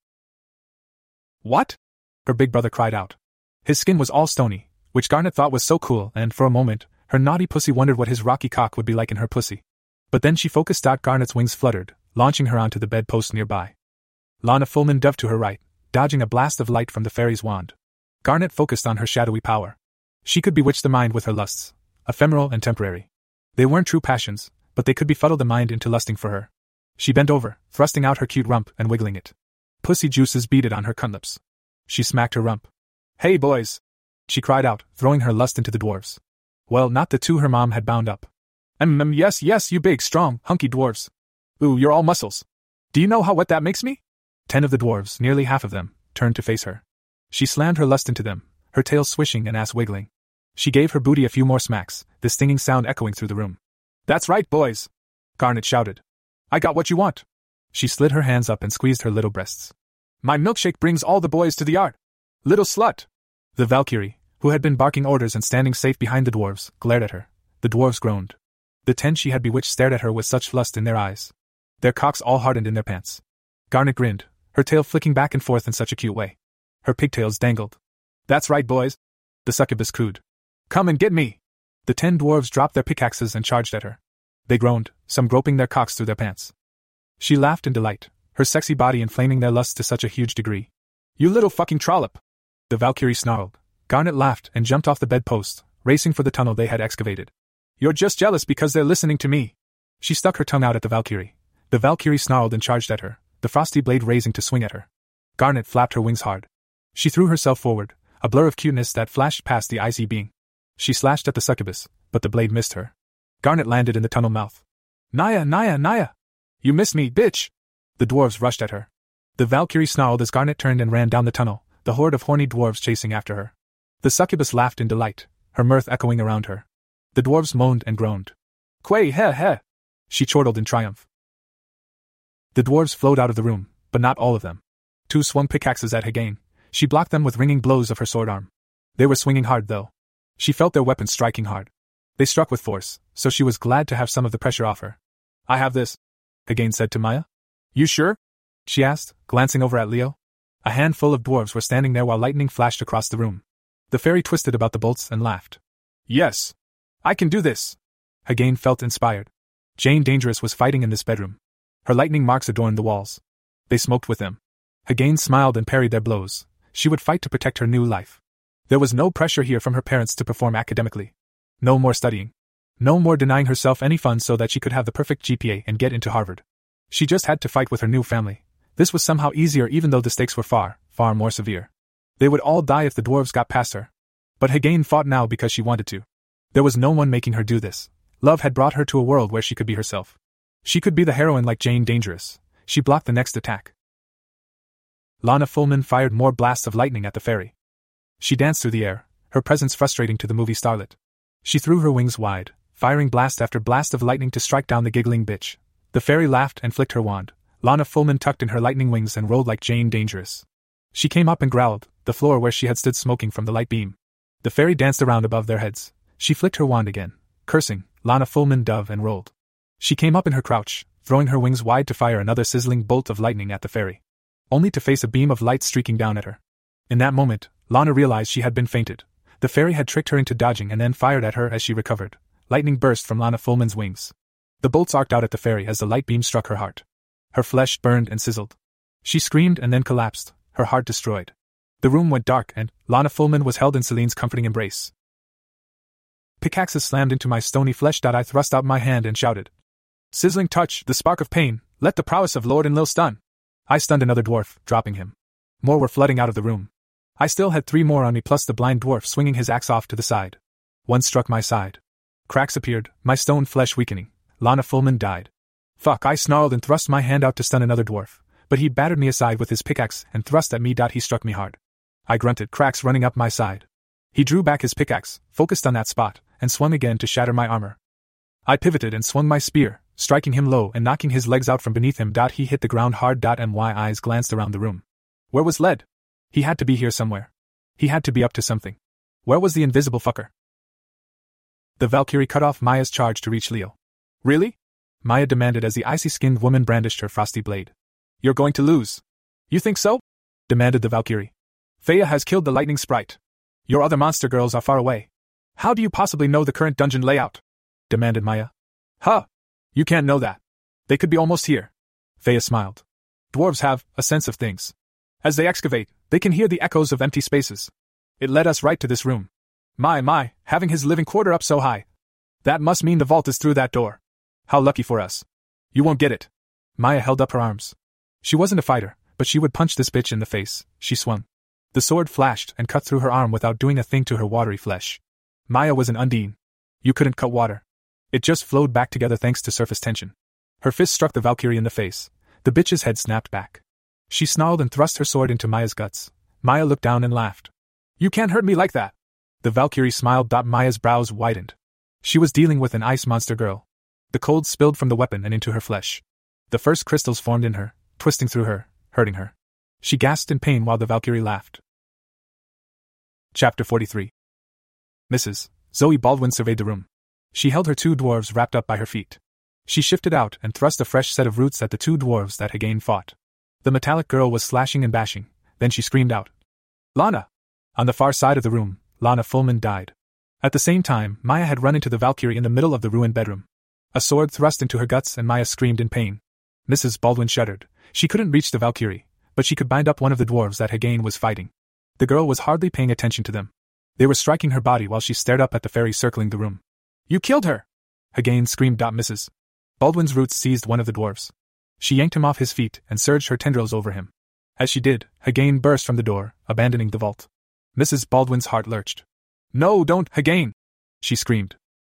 What? Her big brother cried out. His skin was all stony, which Garnet thought was so cool, and for a moment, her naughty pussy wondered what his rocky cock would be like in her pussy. But then she focused. Garnet's wings fluttered, launching her onto the bedpost nearby. Lana Fullman dove to her right, dodging a blast of light from the fairy's wand. Garnet focused on her shadowy power. She could bewitch the mind with her lusts, ephemeral and temporary. They weren't true passions, but they could befuddle the mind into lusting for her. She bent over, thrusting out her cute rump and wiggling it. Pussy juices beaded on her cunt-lips. She smacked her rump. Hey boys! She cried out, throwing her lust into the dwarves. Well, not the two her mom had bound up. Mm, mm yes, yes, you big, strong, hunky dwarves. Ooh, you're all muscles. Do you know how wet that makes me? Ten of the dwarves, nearly half of them, turned to face her. She slammed her lust into them, her tail swishing and ass wiggling. She gave her booty a few more smacks, the stinging sound echoing through the room. That's right, boys! Garnet shouted. I got what you want. She slid her hands up and squeezed her little breasts. My milkshake brings all the boys to the yard. Little slut! The Valkyrie, who had been barking orders and standing safe behind the dwarves, glared at her. The dwarves groaned. The ten she had bewitched stared at her with such lust in their eyes. Their cocks all hardened in their pants. Garnet grinned, her tail flicking back and forth in such a cute way. Her pigtails dangled. That's right, boys! The succubus cooed. Come and get me! The ten dwarves dropped their pickaxes and charged at her. They groaned, some groping their cocks through their pants. She laughed in delight, her sexy body inflaming their lust to such a huge degree. You little fucking trollop! The Valkyrie snarled. Garnet laughed and jumped off the bedpost, racing for the tunnel they had excavated. You're just jealous because they're listening to me. She stuck her tongue out at the Valkyrie. The Valkyrie snarled and charged at her, the frosty blade raising to swing at her. Garnet flapped her wings hard. She threw herself forward, a blur of cuteness that flashed past the icy being. She slashed at the succubus, but the blade missed her. Garnet landed in the tunnel mouth. Naya, Naya, Naya! You missed me, bitch! The dwarves rushed at her. The Valkyrie snarled as Garnet turned and ran down the tunnel, the horde of horny dwarves chasing after her. The succubus laughed in delight, her mirth echoing around her. The dwarves moaned and groaned. Quay he he! She chortled in triumph. The dwarves flowed out of the room, but not all of them. Two swung pickaxes at Hagain. She blocked them with ringing blows of her sword arm. They were swinging hard, though. She felt their weapons striking hard. They struck with force, so she was glad to have some of the pressure off her. I have this, Hagain said to Maya. You sure? She asked, glancing over at Leo. A handful of dwarves were standing there while lightning flashed across the room. The fairy twisted about the bolts and laughed. Yes. I can do this. Hagain felt inspired. Jane Dangerous was fighting in this bedroom. Her lightning marks adorned the walls. They smoked with them. Hagain smiled and parried their blows. She would fight to protect her new life. There was no pressure here from her parents to perform academically. No more studying. No more denying herself any fun so that she could have the perfect G P A and get into Harvard. She just had to fight with her new family. This was somehow easier even though the stakes were far, far more severe. They would all die if the dwarves got past her. But Hagain fought now because she wanted to. There was no one making her do this. Love had brought her to a world where she could be herself. She could be the heroine like Jane Dangerous. She blocked the next attack. Lana Fullman fired more blasts of lightning at the fairy. She danced through the air, her presence frustrating to the movie starlet. She threw her wings wide, firing blast after blast of lightning to strike down the giggling bitch. The fairy laughed and flicked her wand. Lana Fullman tucked in her lightning wings and rolled like Jane Dangerous. She came up and growled, the floor where she had stood smoking from the light beam. The fairy danced around above their heads. She flicked her wand again, cursing. Lana Fullman dove and rolled. She came up in her crouch, throwing her wings wide to fire another sizzling bolt of lightning at the fairy. Only to face a beam of light streaking down at her. In that moment, Lana realized she had been fainted. The fairy had tricked her into dodging and then fired at her as she recovered. Lightning burst from Lana Fullman's wings. The bolts arced out at the fairy as the light beam struck her heart. Her flesh burned and sizzled. She screamed and then collapsed, her heart destroyed. The room went dark and Lana Fullman was held in Celine's comforting embrace. Pickaxes slammed into my stony flesh. I thrust out my hand and shouted. Sizzling touch, the spark of pain, let the prowess of Lord Enlil stun. I stunned another dwarf, dropping him. More were flooding out of the room. I still had three more on me plus the blind dwarf swinging his axe off to the side. One struck my side. Cracks appeared, my stone flesh weakening. Lana Fullman died. Fuck, I snarled and thrust my hand out to stun another dwarf, but he battered me aside with his pickaxe and thrust at me. He struck me hard. I grunted, cracks running up my side. He drew back his pickaxe, focused on that spot, and swung again to shatter my armor. I pivoted and swung my spear, striking him low and knocking his legs out from beneath him. He hit the ground hard. And my eyes glanced around the room. Where was Led? He had to be here somewhere. He had to be up to something. Where was the invisible fucker? The Valkyrie cut off Maya's charge to reach Leo. Really? Maya demanded as the icy-skinned woman brandished her frosty blade. You're going to lose. You think so? Demanded the Valkyrie. Feya has killed the lightning sprite. Your other monster girls are far away. How do you possibly know the current dungeon layout? Demanded Maya. Huh. You can't know that. They could be almost here. Feya smiled. Dwarves have a sense of things. As they excavate, they can hear the echoes of empty spaces. It led us right to this room. My, my, having his living quarter up so high. That must mean the vault is through that door. How lucky for us. You won't get it. Maya held up her arms. She wasn't a fighter, but she would punch this bitch in the face. She swung. The sword flashed and cut through her arm without doing a thing to her watery flesh. Maya was an undine. You couldn't cut water. It just flowed back together thanks to surface tension. Her fist struck the Valkyrie in the face. The bitch's head snapped back. She snarled and thrust her sword into Maya's guts. Maya looked down and laughed. You can't hurt me like that. The Valkyrie smiled. Maya's brows widened. She was dealing with an ice monster girl. The cold spilled from the weapon and into her flesh. The first crystals formed in her, twisting through her, hurting her. She gasped in pain while the Valkyrie laughed. Chapter forty-three. Missus Zoe Baldwin surveyed the room. She held her two dwarves wrapped up by her feet. She shifted out and thrust a fresh set of roots at the two dwarves that again fought. The metallic girl was slashing and bashing, then she screamed out. Lana! On the far side of the room, Lana Fullman died. At the same time, Maya had run into the Valkyrie in the middle of the ruined bedroom. A sword thrust into her guts and Maya screamed in pain. Missus Baldwin shuddered. She couldn't reach the Valkyrie, but she could bind up one of the dwarves that Hagain was fighting. The girl was hardly paying attention to them. They were striking her body while she stared up at the fairy circling the room. You killed her! Hagain screamed. Missus Baldwin's roots seized one of the dwarves. She yanked him off his feet and surged her tendrils over him. As she did, Hagain burst from the door, abandoning the vault. Missus Baldwin's heart lurched. No, don't, Hagain! She screamed.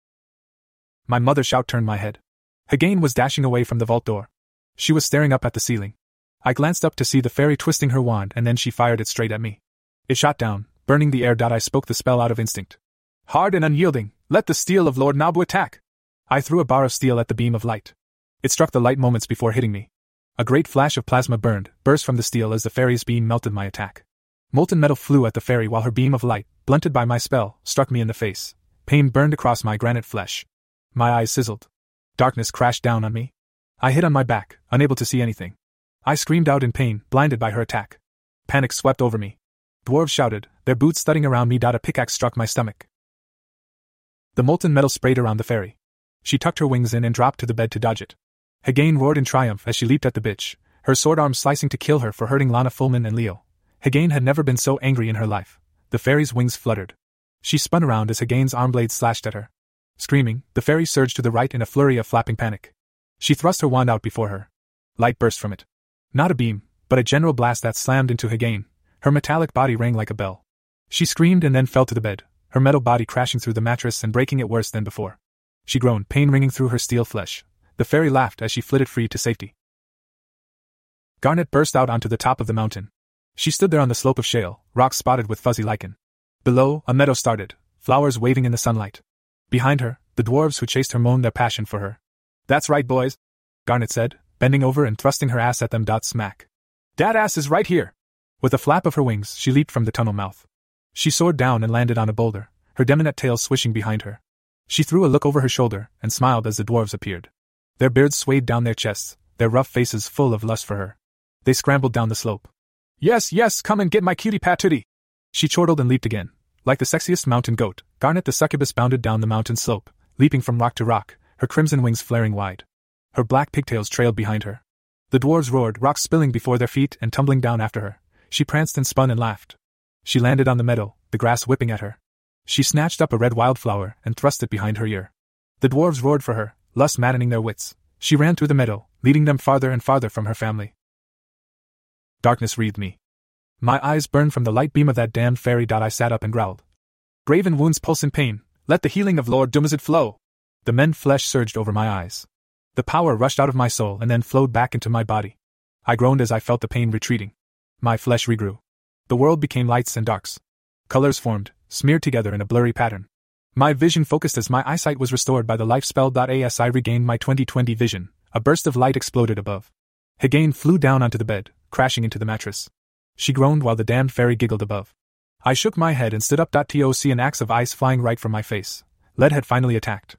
My mother's shout turned my head. Hagain was dashing away from the vault door. She was staring up at the ceiling. I glanced up to see the fairy twisting her wand and then she fired it straight at me. It shot down, burning the air. I spoke the spell out of instinct. Hard and unyielding, let the steel of Lord Nabu attack! I threw a bar of steel at the beam of light. It struck the light moments before hitting me. A great flash of plasma burned, burst from the steel as the fairy's beam melted my attack. Molten metal flew at the fairy while her beam of light, blunted by my spell, struck me in the face. Pain burned across my granite flesh. My eyes sizzled. Darkness crashed down on me. I hid on my back, unable to see anything. I screamed out in pain, blinded by her attack. Panic swept over me. Dwarves shouted, their boots thudding around me. A pickaxe struck my stomach. The molten metal sprayed around the fairy. She tucked her wings in and dropped to the bed to dodge it. Hagain roared in triumph as she leaped at the bitch, her sword arm slicing to kill her for hurting Lana Fullman and Leo. Hagain had never been so angry in her life. The fairy's wings fluttered. She spun around as Hagain's arm blade slashed at her. Screaming, the fairy surged to the right in a flurry of flapping panic. She thrust her wand out before her. Light burst from it. Not a beam, but a general blast that slammed into Hagain. Her metallic body rang like a bell. She screamed and then fell to the bed, her metal body crashing through the mattress and breaking it worse than before. She groaned, pain ringing through her steel flesh. The fairy laughed as she flitted free to safety. Garnet burst out onto the top of the mountain. She stood there on the slope of shale, rocks spotted with fuzzy lichen. Below, a meadow started, flowers waving in the sunlight. Behind her, the dwarves who chased her moaned their passion for her. That's right, boys, Garnet said, bending over and thrusting her ass at them. Smack. Dat ass is right here. With a flap of her wings, she leaped from the tunnel mouth. She soared down and landed on a boulder, her demonette tail swishing behind her. She threw a look over her shoulder and smiled as the dwarves appeared. Their beards swayed down their chests, their rough faces full of lust for her. They scrambled down the slope. Yes, yes, come and get my cutie patootie! She chortled and leaped again, Like the sexiest mountain goat, Garnet the succubus bounded down the mountain slope, leaping from rock to rock, her crimson wings flaring wide. Her black pigtails trailed behind her. The dwarves roared, rocks spilling before their feet and tumbling down after her. She pranced and spun and laughed. She landed on the meadow, the grass whipping at her. She snatched up a red wildflower and thrust it behind her ear. The dwarves roared for her, lust maddening their wits. She ran through the meadow, leading them farther and farther from her family. Darkness wreathed me. My eyes burned from the light beam of that damned fairy. I sat up and growled. Graven wounds pulse in pain, let the healing of Lord Dumazet flow. The men flesh surged over my eyes. The power rushed out of my soul and then flowed back into my body. I groaned as I felt the pain retreating. My flesh regrew. The world became lights and darks. Colors formed, smeared together in a blurry pattern. My vision focused as my eyesight was restored by the life spell. As I regained my twenty twenty vision, a burst of light exploded above. Hegane flew down onto the bed, crashing into the mattress. She groaned while the damned fairy giggled above. I shook my head and stood up. To see an axe of ice flying right from my face. Lead had finally attacked.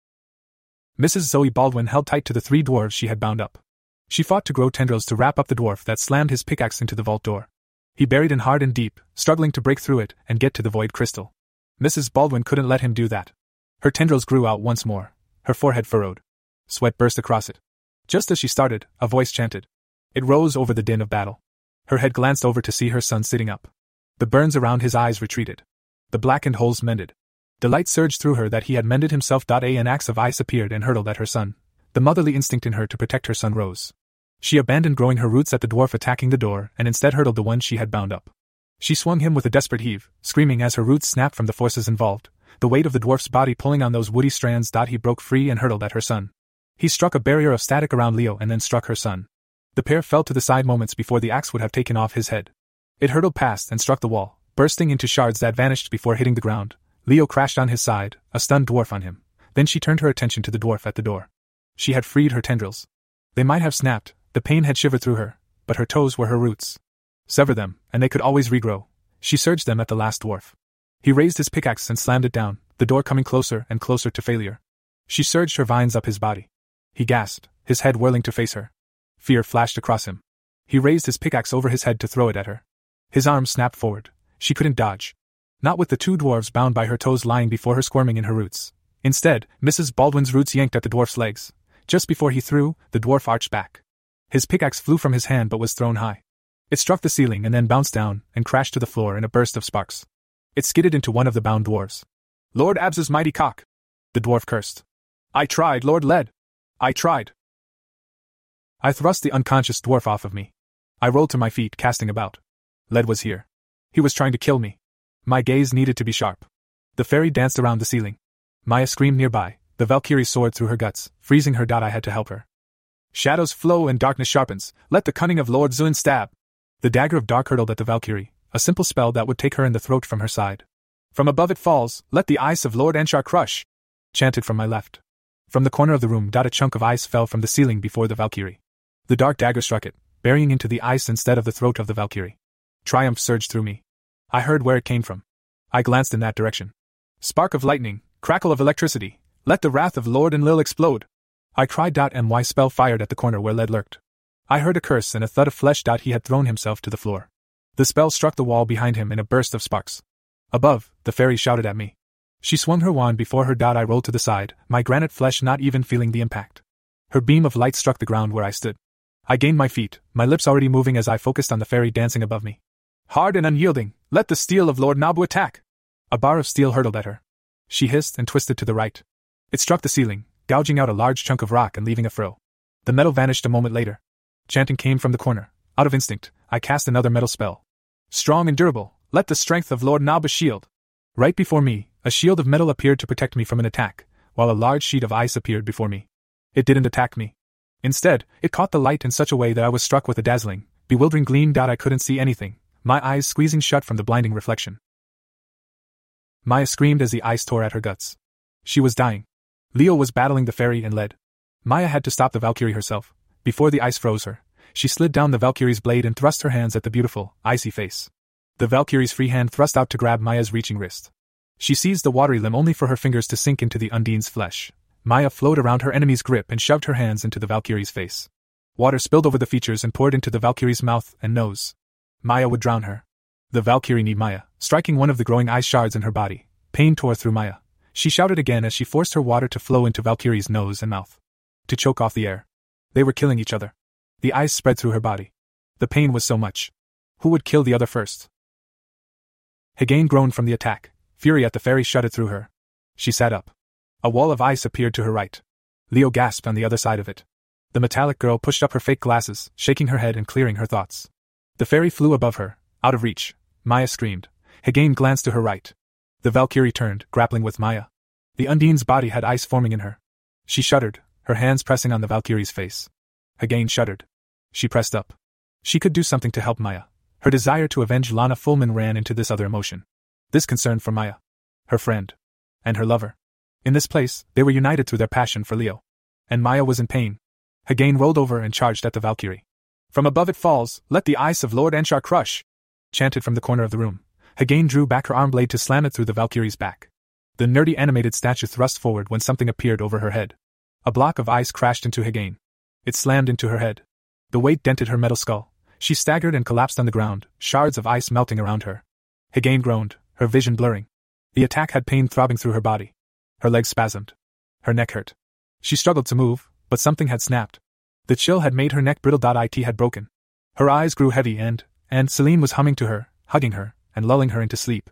Missus Zoe Baldwin held tight to the three dwarves she had bound up. She fought to grow tendrils to wrap up the dwarf that slammed his pickaxe into the vault door. He buried in hard and deep, struggling to break through it and get to the void crystal. Missus Baldwin couldn't let him do that. Her tendrils grew out once more, her forehead furrowed. Sweat burst across it. Just as she started, a voice chanted. It rose over the din of battle. Her head glanced over to see her son sitting up. The burns around his eyes retreated. The blackened holes mended. Delight surged through her that he had mended himself. An axe of ice appeared and hurtled at her son. The motherly instinct in her to protect her son rose. She abandoned growing her roots at the dwarf attacking the door and instead hurtled the one she had bound up. She swung him with a desperate heave, screaming as her roots snapped from the forces involved, the weight of the dwarf's body pulling on those woody strands. He broke free and hurtled at her son. He struck a barrier of static around Leo and then struck her son. The pair fell to the side moments before the axe would have taken off his head. It hurtled past and struck the wall, bursting into shards that vanished before hitting the ground. Leo crashed on his side, a stunned dwarf on him. Then she turned her attention to the dwarf at the door. She had freed her tendrils. They might have snapped, the pain had shivered through her, but her toes were her roots. Sever them, and they could always regrow. She surged them at the last dwarf. He raised his pickaxe and slammed it down, the door coming closer and closer to failure. She surged her vines up his body. He gasped, his head whirling to face her. Fear flashed across him. He raised his pickaxe over his head to throw it at her. His arm snapped forward. She couldn't dodge. Not with the two dwarves bound by her toes lying before her squirming in her roots. Instead, Missus Baldwin's roots yanked at the dwarf's legs. Just before he threw, the dwarf arched back. His pickaxe flew from his hand but was thrown high. It struck the ceiling and then bounced down and crashed to the floor in a burst of sparks. It skidded into one of the bound dwarves. Lord Abs's mighty cock! The dwarf cursed. I tried, Lord Led. I tried. I thrust the unconscious dwarf off of me. I rolled to my feet, casting about. Led was here. He was trying to kill me. My gaze needed to be sharp. The fairy danced around the ceiling. Maya screamed nearby. The Valkyrie soared through her guts, freezing her. I had to help her. Shadows flow and darkness sharpens. Let the cunning of Lord Zun stab. The dagger of dark hurtled at the Valkyrie, a simple spell that would take her in the throat from her side. From above it falls, let the ice of Lord Anshar crush, chanted from my left. From the corner of the room, a chunk of ice fell from the ceiling before the Valkyrie. The dark dagger struck it, burying into the ice instead of the throat of the Valkyrie. Triumph surged through me. I heard where it came from. I glanced in that direction. Spark of lightning, crackle of electricity, let the wrath of Lord Enlil explode. I cried. My spell fired at the corner where Led lurked. I heard a curse and a thud of flesh. He had thrown himself to the floor. The spell struck the wall behind him in a burst of sparks. Above, the fairy shouted at me. She swung her wand before her. I rolled to the side, my granite flesh not even feeling the impact. Her beam of light struck the ground where I stood. I gained my feet, my lips already moving as I focused on the fairy dancing above me. Hard and unyielding, let the steel of Lord Nabu attack! A bar of steel hurtled at her. She hissed and twisted to the right. It struck the ceiling, gouging out a large chunk of rock and leaving a furrow. The metal vanished a moment later. Chanting came from the corner. Out of instinct, I cast another metal spell. Strong and durable, let the strength of Lord Nabu shield. Right before me, a shield of metal appeared to protect me from an attack, while a large sheet of ice appeared before me. It didn't attack me. Instead, it caught the light in such a way that I was struck with a dazzling, bewildering gleam. I couldn't see anything, my eyes squeezing shut from the blinding reflection. Maya screamed as the ice tore at her guts. She was dying. Leo was battling the fairy and Led. Maya had to stop the Valkyrie herself. Before the ice froze her, she slid down the Valkyrie's blade and thrust her hands at the beautiful, icy face. The Valkyrie's free hand thrust out to grab Maya's reaching wrist. She seized the watery limb only for her fingers to sink into the Undine's flesh. Maya flowed around her enemy's grip and shoved her hands into the Valkyrie's face. Water spilled over the features and poured into the Valkyrie's mouth and nose. Maya would drown her. The Valkyrie kneed Maya, striking one of the growing ice shards in her body. Pain tore through Maya. She shouted again as she forced her water to flow into Valkyrie's nose and mouth, to choke off the air. They were killing each other. The ice spread through her body. The pain was so much. Who would kill the other first? Hegane groaned from the attack. Fury at the fairy shuddered through her. She sat up. A wall of ice appeared to her right. Leo gasped on the other side of it. The metallic girl pushed up her fake glasses, shaking her head and clearing her thoughts. The fairy flew above her, out of reach. Maya screamed. Hegane glanced to her right. The Valkyrie turned, grappling with Maya. The Undine's body had ice forming in her. She shuddered, her hands pressing on the Valkyrie's face. Hegane shuddered. She pressed up. She could do something to help Maya. Her desire to avenge Lana Fullman ran into this other emotion. This concern for Maya. Her friend. And her lover. In this place, they were united through their passion for Leo. And Maya was in pain. Hegane rolled over and charged at the Valkyrie. From above it falls, let the ice of Lord Anshar crush, chanted from the corner of the room. Hegane drew back her arm blade to slam it through the Valkyrie's back. The nerdy animated statue thrust forward when something appeared over her head. A block of ice crashed into Hegane. It slammed into her head. The weight dented her metal skull. She staggered and collapsed on the ground, shards of ice melting around her. Hegane groaned, her vision blurring. The attack had pain throbbing through her body. Her legs spasmed. Her neck hurt. She struggled to move, but something had snapped. The chill had made her neck brittle. It had broken. Her eyes grew heavy and, and Celine was humming to her, hugging her, and lulling her into sleep.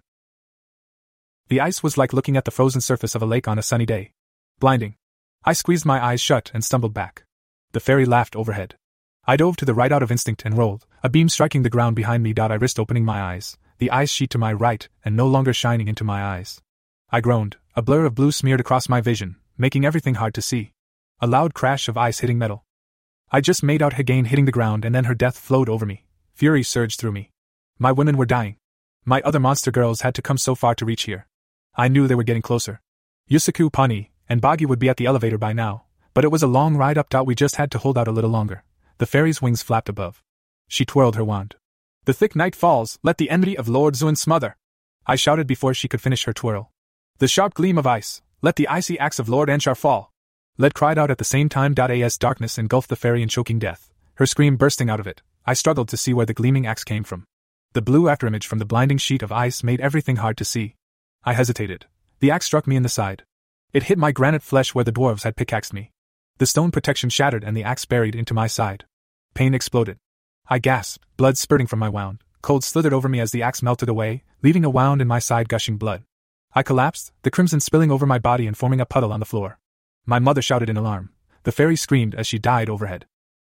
The ice was like looking at the frozen surface of a lake on a sunny day. Blinding. I squeezed my eyes shut and stumbled back. The fairy laughed overhead. I dove to the right out of instinct and rolled, a beam striking the ground behind me. I risked opening my eyes, the ice sheet to my right and no longer shining into my eyes. I groaned, a blur of blue smeared across my vision, making everything hard to see. A loud crash of ice hitting metal. I just made out Hegane hitting the ground and then her death flowed over me. Fury surged through me. My women were dying. My other monster girls had to come so far to reach here. I knew they were getting closer. Yusaku, Pani, and Bagi would be at the elevator by now, but it was a long ride up. We just had to hold out a little longer. The fairy's wings flapped above. She twirled her wand. The thick night falls, let the envy of Lord Zuin smother, I shouted before she could finish her twirl. The sharp gleam of ice, let the icy axe of Lord Anshar fall. Led cried out at the same time. As darkness engulfed the fairy in choking death, her scream bursting out of it, I struggled to see where the gleaming axe came from. The blue afterimage from the blinding sheet of ice made everything hard to see. I hesitated. The axe struck me in the side. It hit my granite flesh where the dwarves had pickaxed me. The stone protection shattered and the axe buried into my side. Pain exploded. I gasped, blood spurting from my wound. Cold slithered over me as the axe melted away, leaving a wound in my side gushing blood. I collapsed, the crimson spilling over my body and forming a puddle on the floor. My mother shouted in alarm. The fairy screamed as she died overhead.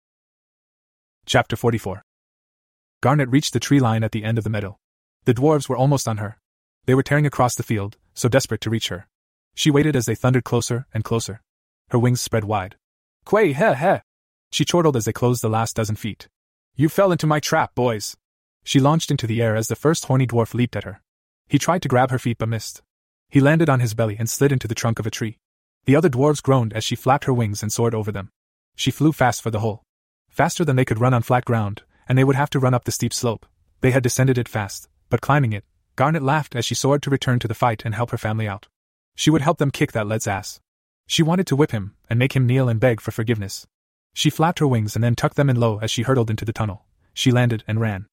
Chapter forty-four. Garnet reached the tree line at the end of the meadow. The dwarves were almost on her. They were tearing across the field, so desperate to reach her. She waited as they thundered closer and closer. Her wings spread wide. Quay he he! She chortled as they closed the last dozen feet. You fell into my trap, boys! She launched into the air as the first horny dwarf leaped at her. He tried to grab her feet but missed. He landed on his belly and slid into the trunk of a tree. The other dwarves groaned as she flapped her wings and soared over them. She flew fast for the hole. Faster than they could run on flat ground, and they would have to run up the steep slope. They had descended it fast, but climbing it, Garnet laughed as she soared to return to the fight and help her family out. She would help them kick that led's ass. She wanted to whip him and make him kneel and beg for forgiveness. She flapped her wings and then tucked them in low as she hurtled into the tunnel. She landed and ran.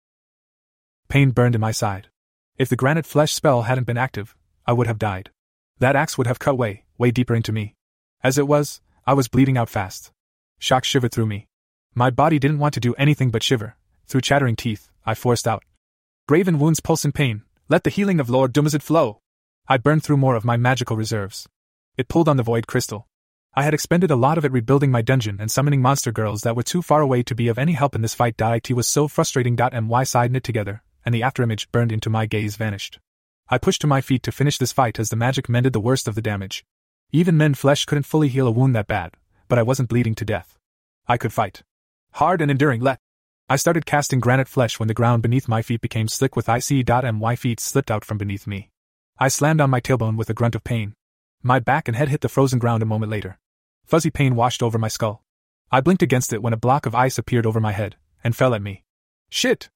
Pain burned in my side. If the granite flesh spell hadn't been active, I would have died. That axe would have cut way, way deeper into me. As it was, I was bleeding out fast. Shock shivered through me. My body didn't want to do anything but shiver. Through chattering teeth, I forced out. Graven wounds pulse in pain, let the healing of Lord Dumazid flow. I burned through more of my magical reserves. It pulled on the void crystal. I had expended a lot of it rebuilding my dungeon and summoning monster girls that were too far away to be of any help in this fight. It was so frustrating. My side knit together, and the afterimage burned into my gaze vanished. I pushed to my feet to finish this fight as the magic mended the worst of the damage. Even men flesh couldn't fully heal a wound that bad, but I wasn't bleeding to death. I could fight. Hard and enduring. Let. I started casting granite flesh when the ground beneath my feet became slick with icy. My feet slipped out from beneath me. I slammed on my tailbone with a grunt of pain. My back and head hit the frozen ground a moment later. Fuzzy pain washed over my skull. I blinked against it when a block of ice appeared over my head and fell at me. Shit!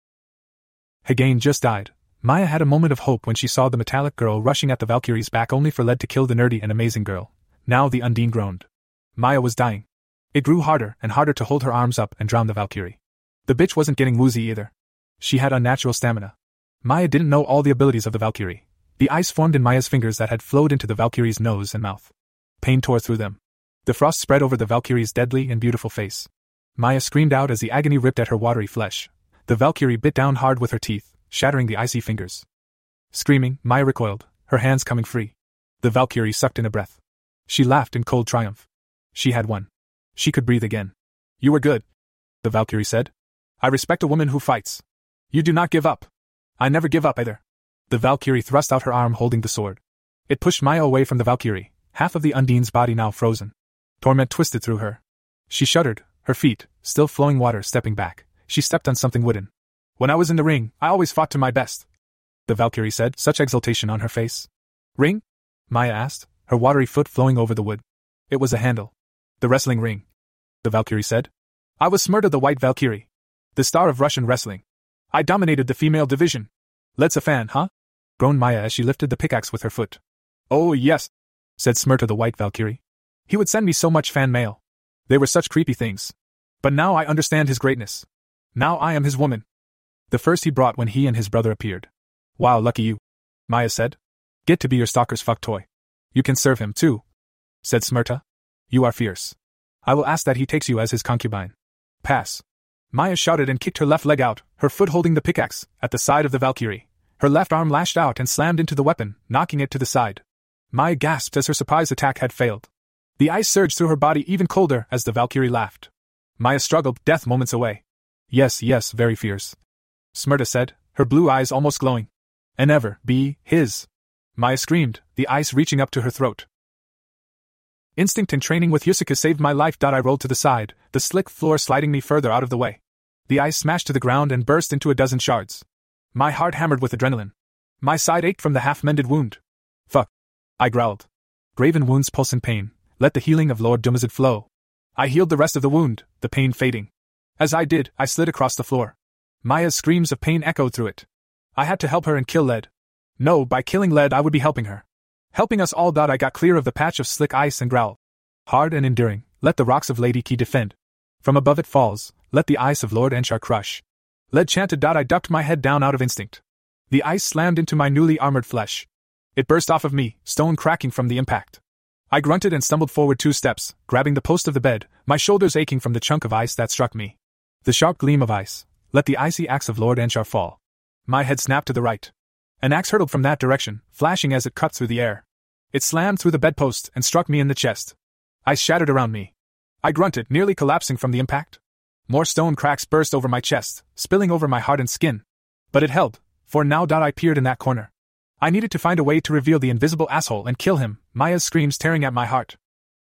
Hegane just died. Maya had a moment of hope when she saw the metallic girl rushing at the Valkyrie's back only for Led to kill the nerdy and amazing girl. Now the Undine groaned. Maya was dying. It grew harder and harder to hold her arms up and drown the Valkyrie. The bitch wasn't getting woozy either. She had unnatural stamina. Maya didn't know all the abilities of the Valkyrie. The ice formed in Maya's fingers that had flowed into the Valkyrie's nose and mouth. Pain tore through them. The frost spread over the Valkyrie's deadly and beautiful face. Maya screamed out as the agony ripped at her watery flesh. The Valkyrie bit down hard with her teeth, shattering the icy fingers. Screaming, Maya recoiled, her hands coming free. The Valkyrie sucked in a breath. She laughed in cold triumph. She had won. She could breathe again. You were good, the Valkyrie said. I respect a woman who fights. You do not give up. I never give up either. The Valkyrie thrust out her arm holding the sword. It pushed Maya away from the Valkyrie, half of the Undine's body now frozen. Torment twisted through her. She shuddered, her feet, still flowing water, stepping back. She stepped on something wooden. When I was in the ring, I always fought to my best, the Valkyrie said, such exultation on her face. Ring? Maya asked, her watery foot flowing over the wood. It was a handle. The wrestling ring, the Valkyrie said. I was Smrta the White Valkyrie, the star of Russian wrestling. I dominated the female division. Let's a fan, huh? Groaned Maya as she lifted the pickaxe with her foot. Oh yes, said Smrta the White Valkyrie. He would send me so much fan mail. They were such creepy things. But now I understand his greatness. Now I am his woman. The first he brought when he and his brother appeared. Wow, lucky you, Maya said. Get to be your stalker's fuck toy. You can serve him too, said Smrta. You are fierce. I will ask that he takes you as his concubine. Pass. Maya shouted and kicked her left leg out, her foot holding the pickaxe, at the side of the Valkyrie. Her left arm lashed out and slammed into the weapon, knocking it to the side. Maya gasped as her surprise attack had failed. The ice surged through her body even colder as the Valkyrie laughed. Maya struggled, death moments away. Yes, yes, very fierce, Smrta said, her blue eyes almost glowing. And ever be his. Maya screamed, the ice reaching up to her throat. Instinct and training with Yusika saved my life. I rolled to the side, the slick floor sliding me further out of the way. The ice smashed to the ground and burst into a dozen shards. My heart hammered with adrenaline. My side ached from the half-mended wound. Fuck, I growled. Graven wounds pulse in pain. Let the healing of Lord Dumazid flow. I healed the rest of the wound, the pain fading. As I did, I slid across the floor. Maya's screams of pain echoed through it. I had to help her and kill Led. No, by killing Led I would be helping her. Helping us all. I got clear of the patch of slick ice and growled. Hard and enduring, let the rocks of Lady Key defend. From above it falls, let the ice of Lord Enchar crush. Led chanted. I ducked my head down out of instinct. The ice slammed into my newly armored flesh. It burst off of me, stone cracking from the impact. I grunted and stumbled forward two steps, grabbing the post of the bed, my shoulders aching from the chunk of ice that struck me. The sharp gleam of ice. Let the icy axe of Lord Enchar fall. My head snapped to the right. An axe hurtled from that direction, flashing as it cut through the air. It slammed through the bedpost and struck me in the chest. Ice shattered around me. I grunted, nearly collapsing from the impact. More stone cracks burst over my chest, spilling over my heart and skin. But it held, for now I peered in that corner. I needed to find a way to reveal the invisible asshole and kill him, Maya's screams tearing at my heart.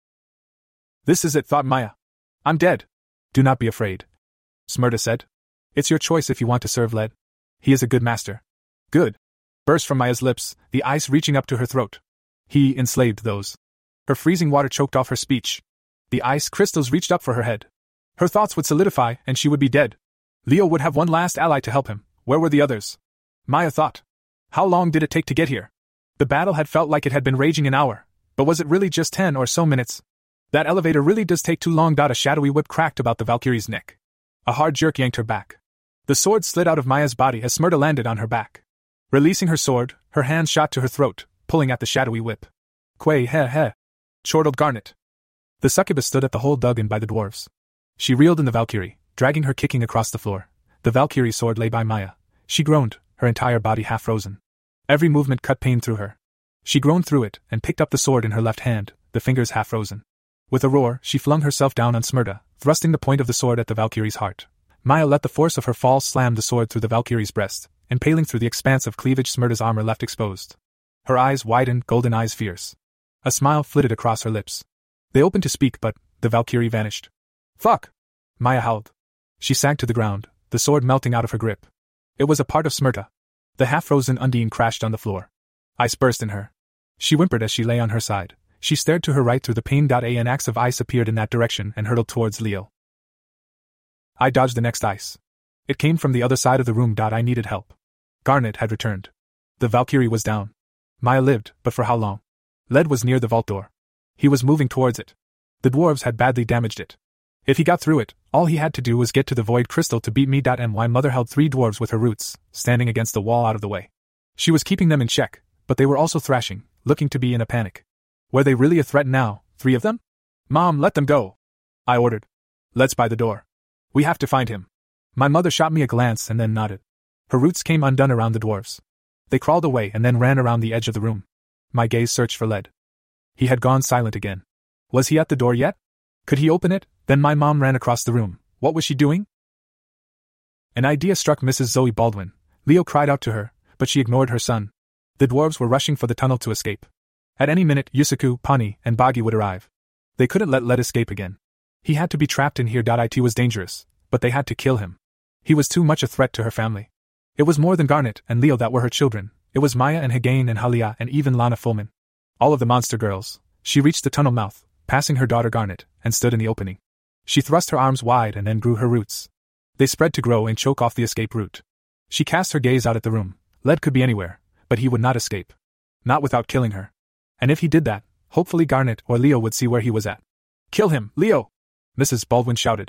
This is it, thought Maya. I'm dead. Do not be afraid, Smrta said. It's your choice if you want to serve Led. He is a good master. Good, burst from Maya's lips, the ice reaching up to her throat. He enslaved those. Her freezing water choked off her speech. The ice crystals reached up for her head. Her thoughts would solidify and she would be dead. Leo would have one last ally to help him. Where were the others? Maya thought. How long did it take to get here? The battle had felt like it had been raging an hour, but was it really just ten or so minutes? That elevator really does take too long. A shadowy whip cracked about the Valkyrie's neck. A hard jerk yanked her back. The sword slid out of Maya's body as Smrta landed on her back. Releasing her sword, her hand shot to her throat, pulling at the shadowy whip. Quay he he, chortled Garnet. The succubus stood at the hole dug in by the dwarves. She reeled in the Valkyrie, dragging her kicking across the floor. The Valkyrie's sword lay by Maya. She groaned, her entire body half frozen. Every movement cut pain through her. She groaned through it and picked up the sword in her left hand, the fingers half frozen. With a roar, she flung herself down on Smrta, thrusting the point of the sword at the Valkyrie's heart. Maya let the force of her fall slam the sword through the Valkyrie's breast, impaling through the expanse of cleavage Smrta's armor left exposed. Her eyes widened, golden eyes fierce. A smile flitted across her lips. They opened to speak, but the Valkyrie vanished. Fuck! Maya howled. She sank to the ground, the sword melting out of her grip. It was a part of Smrta. The half-frozen Undine crashed on the floor. Ice burst in her. She whimpered as she lay on her side. She stared to her right through the pain. An axe of ice appeared in that direction and hurtled towards Leo. I dodged the next ice. It came from the other side of the room. I needed help. Garnet had returned. The Valkyrie was down. Maya lived, but for how long? Led was near the vault door. He was moving towards it. The dwarves had badly damaged it. If he got through it, all he had to do was get to the void crystal to beat me. And my mother held three dwarves with her roots, standing against the wall out of the way. She was keeping them in check, but they were also thrashing, looking to be in a panic. Were they really a threat now, three of them? Mom, let them go, I ordered. Let's by the door. We have to find him. My mother shot me a glance and then nodded. Her roots came undone around the dwarves. They crawled away and then ran around the edge of the room. My gaze searched for Led. He had gone silent again. Was he at the door yet? Could he open it? Then my mom ran across the room. What was she doing? An idea struck Missus Zoe Baldwin. Leo cried out to her, but she ignored her son. The dwarves were rushing for the tunnel to escape. At any minute, Yusaku, Pani, and Bagi would arrive. They couldn't let Led escape again. He had to be trapped in here. It was dangerous, but they had to kill him. He was too much a threat to her family. It was more than Garnet and Leo that were her children. It was Maya and Hagain and Halia and even Lana Fullman. All of the monster girls. She reached the tunnel mouth, passing her daughter Garnet, and stood in the opening. She thrust her arms wide and then grew her roots. They spread to grow and choke off the escape route. She cast her gaze out at the room. Led could be anywhere, but he would not escape. Not without killing her. And if he did that, hopefully Garnet or Leo would see where he was at. Kill him, Leo! Missus Baldwin shouted.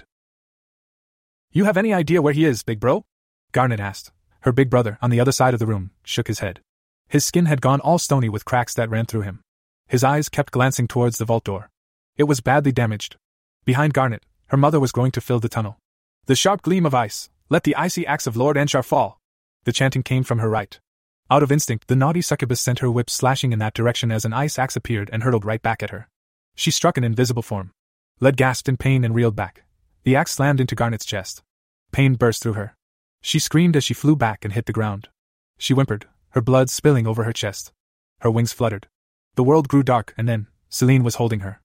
You have any idea where he is, big bro? Garnet asked. Her big brother, on the other side of the room, shook his head. His skin had gone all stony with cracks that ran through him. His eyes kept glancing towards the vault door. It was badly damaged. Behind Garnet, her mother was going to fill the tunnel. The sharp gleam of ice, let the icy axe of Lord Anshar fall. The chanting came from her right. Out of instinct, the naughty succubus sent her whip slashing in that direction as an ice axe appeared and hurtled right back at her. She struck an invisible form. Led gasped in pain and reeled back. The axe slammed into Garnet's chest. Pain burst through her. She screamed as she flew back and hit the ground. She whimpered, her blood spilling over her chest. Her wings fluttered. The world grew dark and then, Celine was holding her.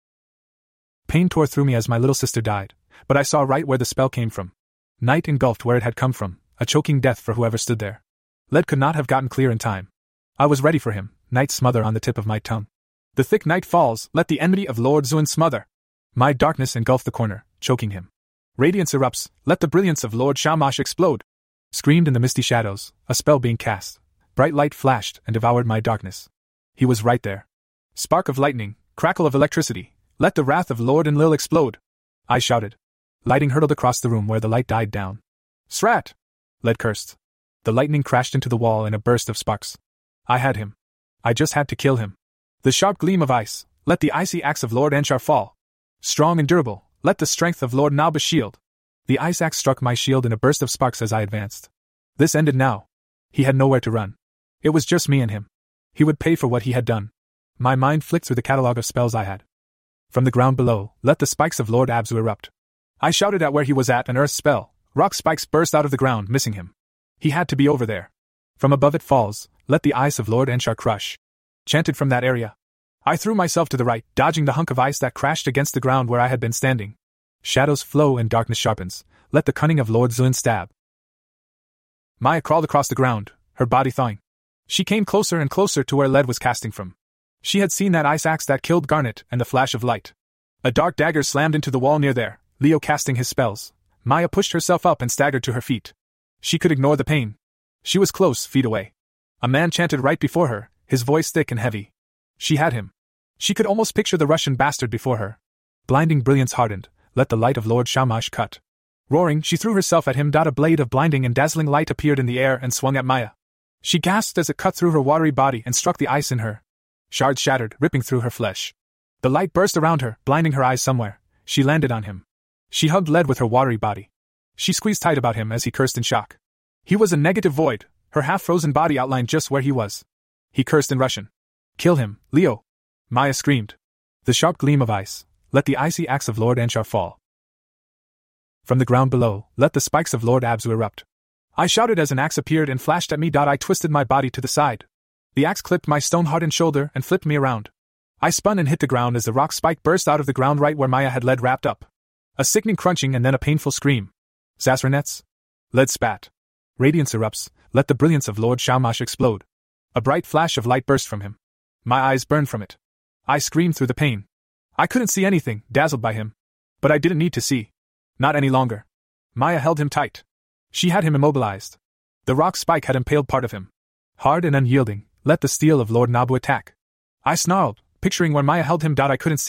Pain tore through me as my little sister died, but I saw right where the spell came from. Night engulfed where it had come from, a choking death for whoever stood there. Led could not have gotten clear in time. I was ready for him, night smother on the tip of my tongue. The thick night falls, let the enmity of Lord Zuin smother. My darkness engulfed the corner, choking him. Radiance erupts, let the brilliance of Lord Shamash explode. Screamed in the misty shadows, a spell being cast. Bright light flashed and devoured my darkness. He was right there. Spark of lightning, crackle of electricity, let the wrath of Lord Enlil explode. I shouted. Lightning hurtled across the room where the light died down. Srat! Led cursed. The lightning crashed into the wall in a burst of sparks. I had him. I just had to kill him. The sharp gleam of ice, let the icy axe of Lord Anshar fall. Strong and durable, let the strength of Lord Naba shield. The ice axe struck my shield in a burst of sparks as I advanced. This ended now. He had nowhere to run. It was just me and him. He would pay for what he had done. My mind flicked through the catalogue of spells I had. From the ground below, let the spikes of Lord Abzu erupt. I shouted at where he was at an earth spell. Rock spikes burst out of the ground, missing him. He had to be over there. From above it falls, let the ice of Lord Anshar crush. Chanted from that area. I threw myself to the right, dodging the hunk of ice that crashed against the ground where I had been standing. Shadows flow and darkness sharpens. Let the cunning of Lord Zulin stab. Maya crawled across the ground, her body thawing. She came closer and closer to where Led was casting from. She had seen that ice axe that killed Garnet and the flash of light. A dark dagger slammed into the wall near there, Leo casting his spells. Maya pushed herself up and staggered to her feet. She could ignore the pain. She was close, feet away. A man chanted right before her, his voice thick and heavy. She had him. She could almost picture the Russian bastard before her. Blinding brilliance hardened, let the light of Lord Shamash cut. Roaring, she threw herself at him. A blade of blinding and dazzling light appeared in the air and swung at Maya. She gasped as it cut through her watery body and struck the ice in her. Shards shattered, ripping through her flesh. The light burst around her, blinding her eyes somewhere. She landed on him. She hugged Led with her watery body. She squeezed tight about him as he cursed in shock. He was a negative void, her half-frozen body outlined just where he was. He cursed in Russian. Kill him, Leo! Maya screamed. The sharp gleam of ice, let the icy axe of Lord Anshar fall. From the ground below, let the spikes of Lord Abzu erupt. I shouted as an axe appeared and flashed at me. I twisted my body to the side. The axe clipped my stone-hardened shoulder and flipped me around. I spun and hit the ground as the rock spike burst out of the ground right where Maya had Led wrapped up. A sickening crunching and then a painful scream. Zasranets? Led spat. Radiance erupts, let the brilliance of Lord Shamash explode. A bright flash of light burst from him. My eyes burned from it. I screamed through the pain. I couldn't see anything, dazzled by him. But I didn't need to see. Not any longer. Maya held him tight. She had him immobilized. The rock spike had impaled part of him. Hard and unyielding, let the steel of Lord Nabu attack. I snarled, picturing where Maya held him. I couldn't see,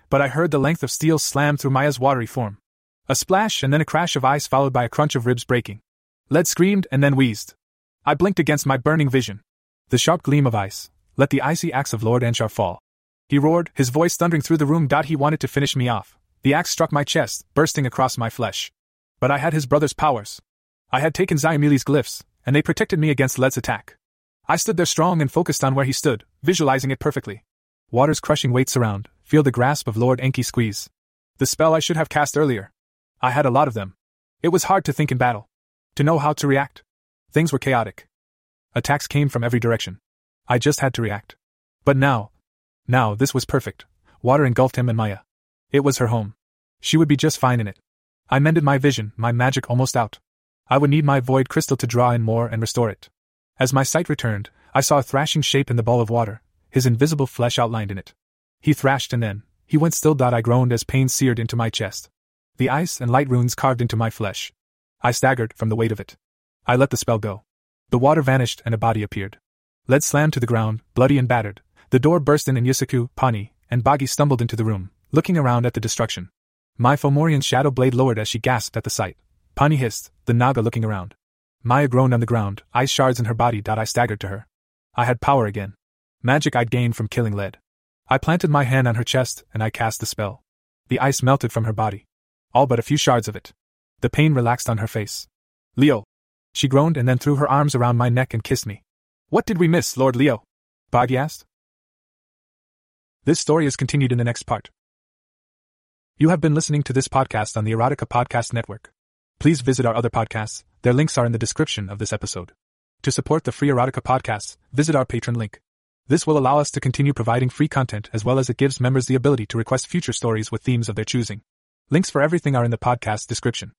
but I heard the length of steel slam through Maya's watery form. A splash and then a crash of ice followed by a crunch of ribs breaking. Led screamed and then wheezed. I blinked against my burning vision. The sharp gleam of ice. Let the icy axe of Lord Anshar fall. He roared, his voice thundering through the room. He wanted to finish me off. The axe struck my chest, bursting across my flesh. But I had his brother's powers. I had taken Xiamili's glyphs, and they protected me against Led's attack. I stood there strong and focused on where he stood, visualizing it perfectly. Water's crushing weight surround, feel the grasp of Lord Enki squeeze. The spell I should have cast earlier. I had a lot of them. It was hard to think in battle. To know how to react. Things were chaotic. Attacks came from every direction. I just had to react. But now, now this was perfect. Water engulfed him and Maya. It was her home. She would be just fine in it. I mended my vision, my magic almost out. I would need my void crystal to draw in more and restore it. As my sight returned, I saw a thrashing shape in the ball of water, his invisible flesh outlined in it. He thrashed and then, he went still. I groaned as pain seared into my chest. The ice and light runes carved into my flesh. I staggered from the weight of it. I let the spell go. The water vanished and a body appeared. Led slammed to the ground, bloody and battered. The door burst in and Yusaku, Pani, and Bagi stumbled into the room, looking around at the destruction. My Fomorian's shadow blade lowered as she gasped at the sight. Pani hissed, the Naga looking around. Maya groaned on the ground, ice shards in her body. I staggered to her. I had power again. Magic I'd gained from killing Led. I planted my hand on her chest and I cast the spell. The ice melted from her body. All but a few shards of it. The pain relaxed on her face. Leo. She groaned and then threw her arms around my neck and kissed me. What did we miss, Lord Leo? Bagi asked. This story is continued in the next part. You have been listening to this podcast on the Erotica Podcast Network. Please visit our other podcasts, their links are in the description of this episode. To support the free Erotica podcasts, visit our Patreon link. This will allow us to continue providing free content as well as it gives members the ability to request future stories with themes of their choosing. Links for everything are in the podcast description.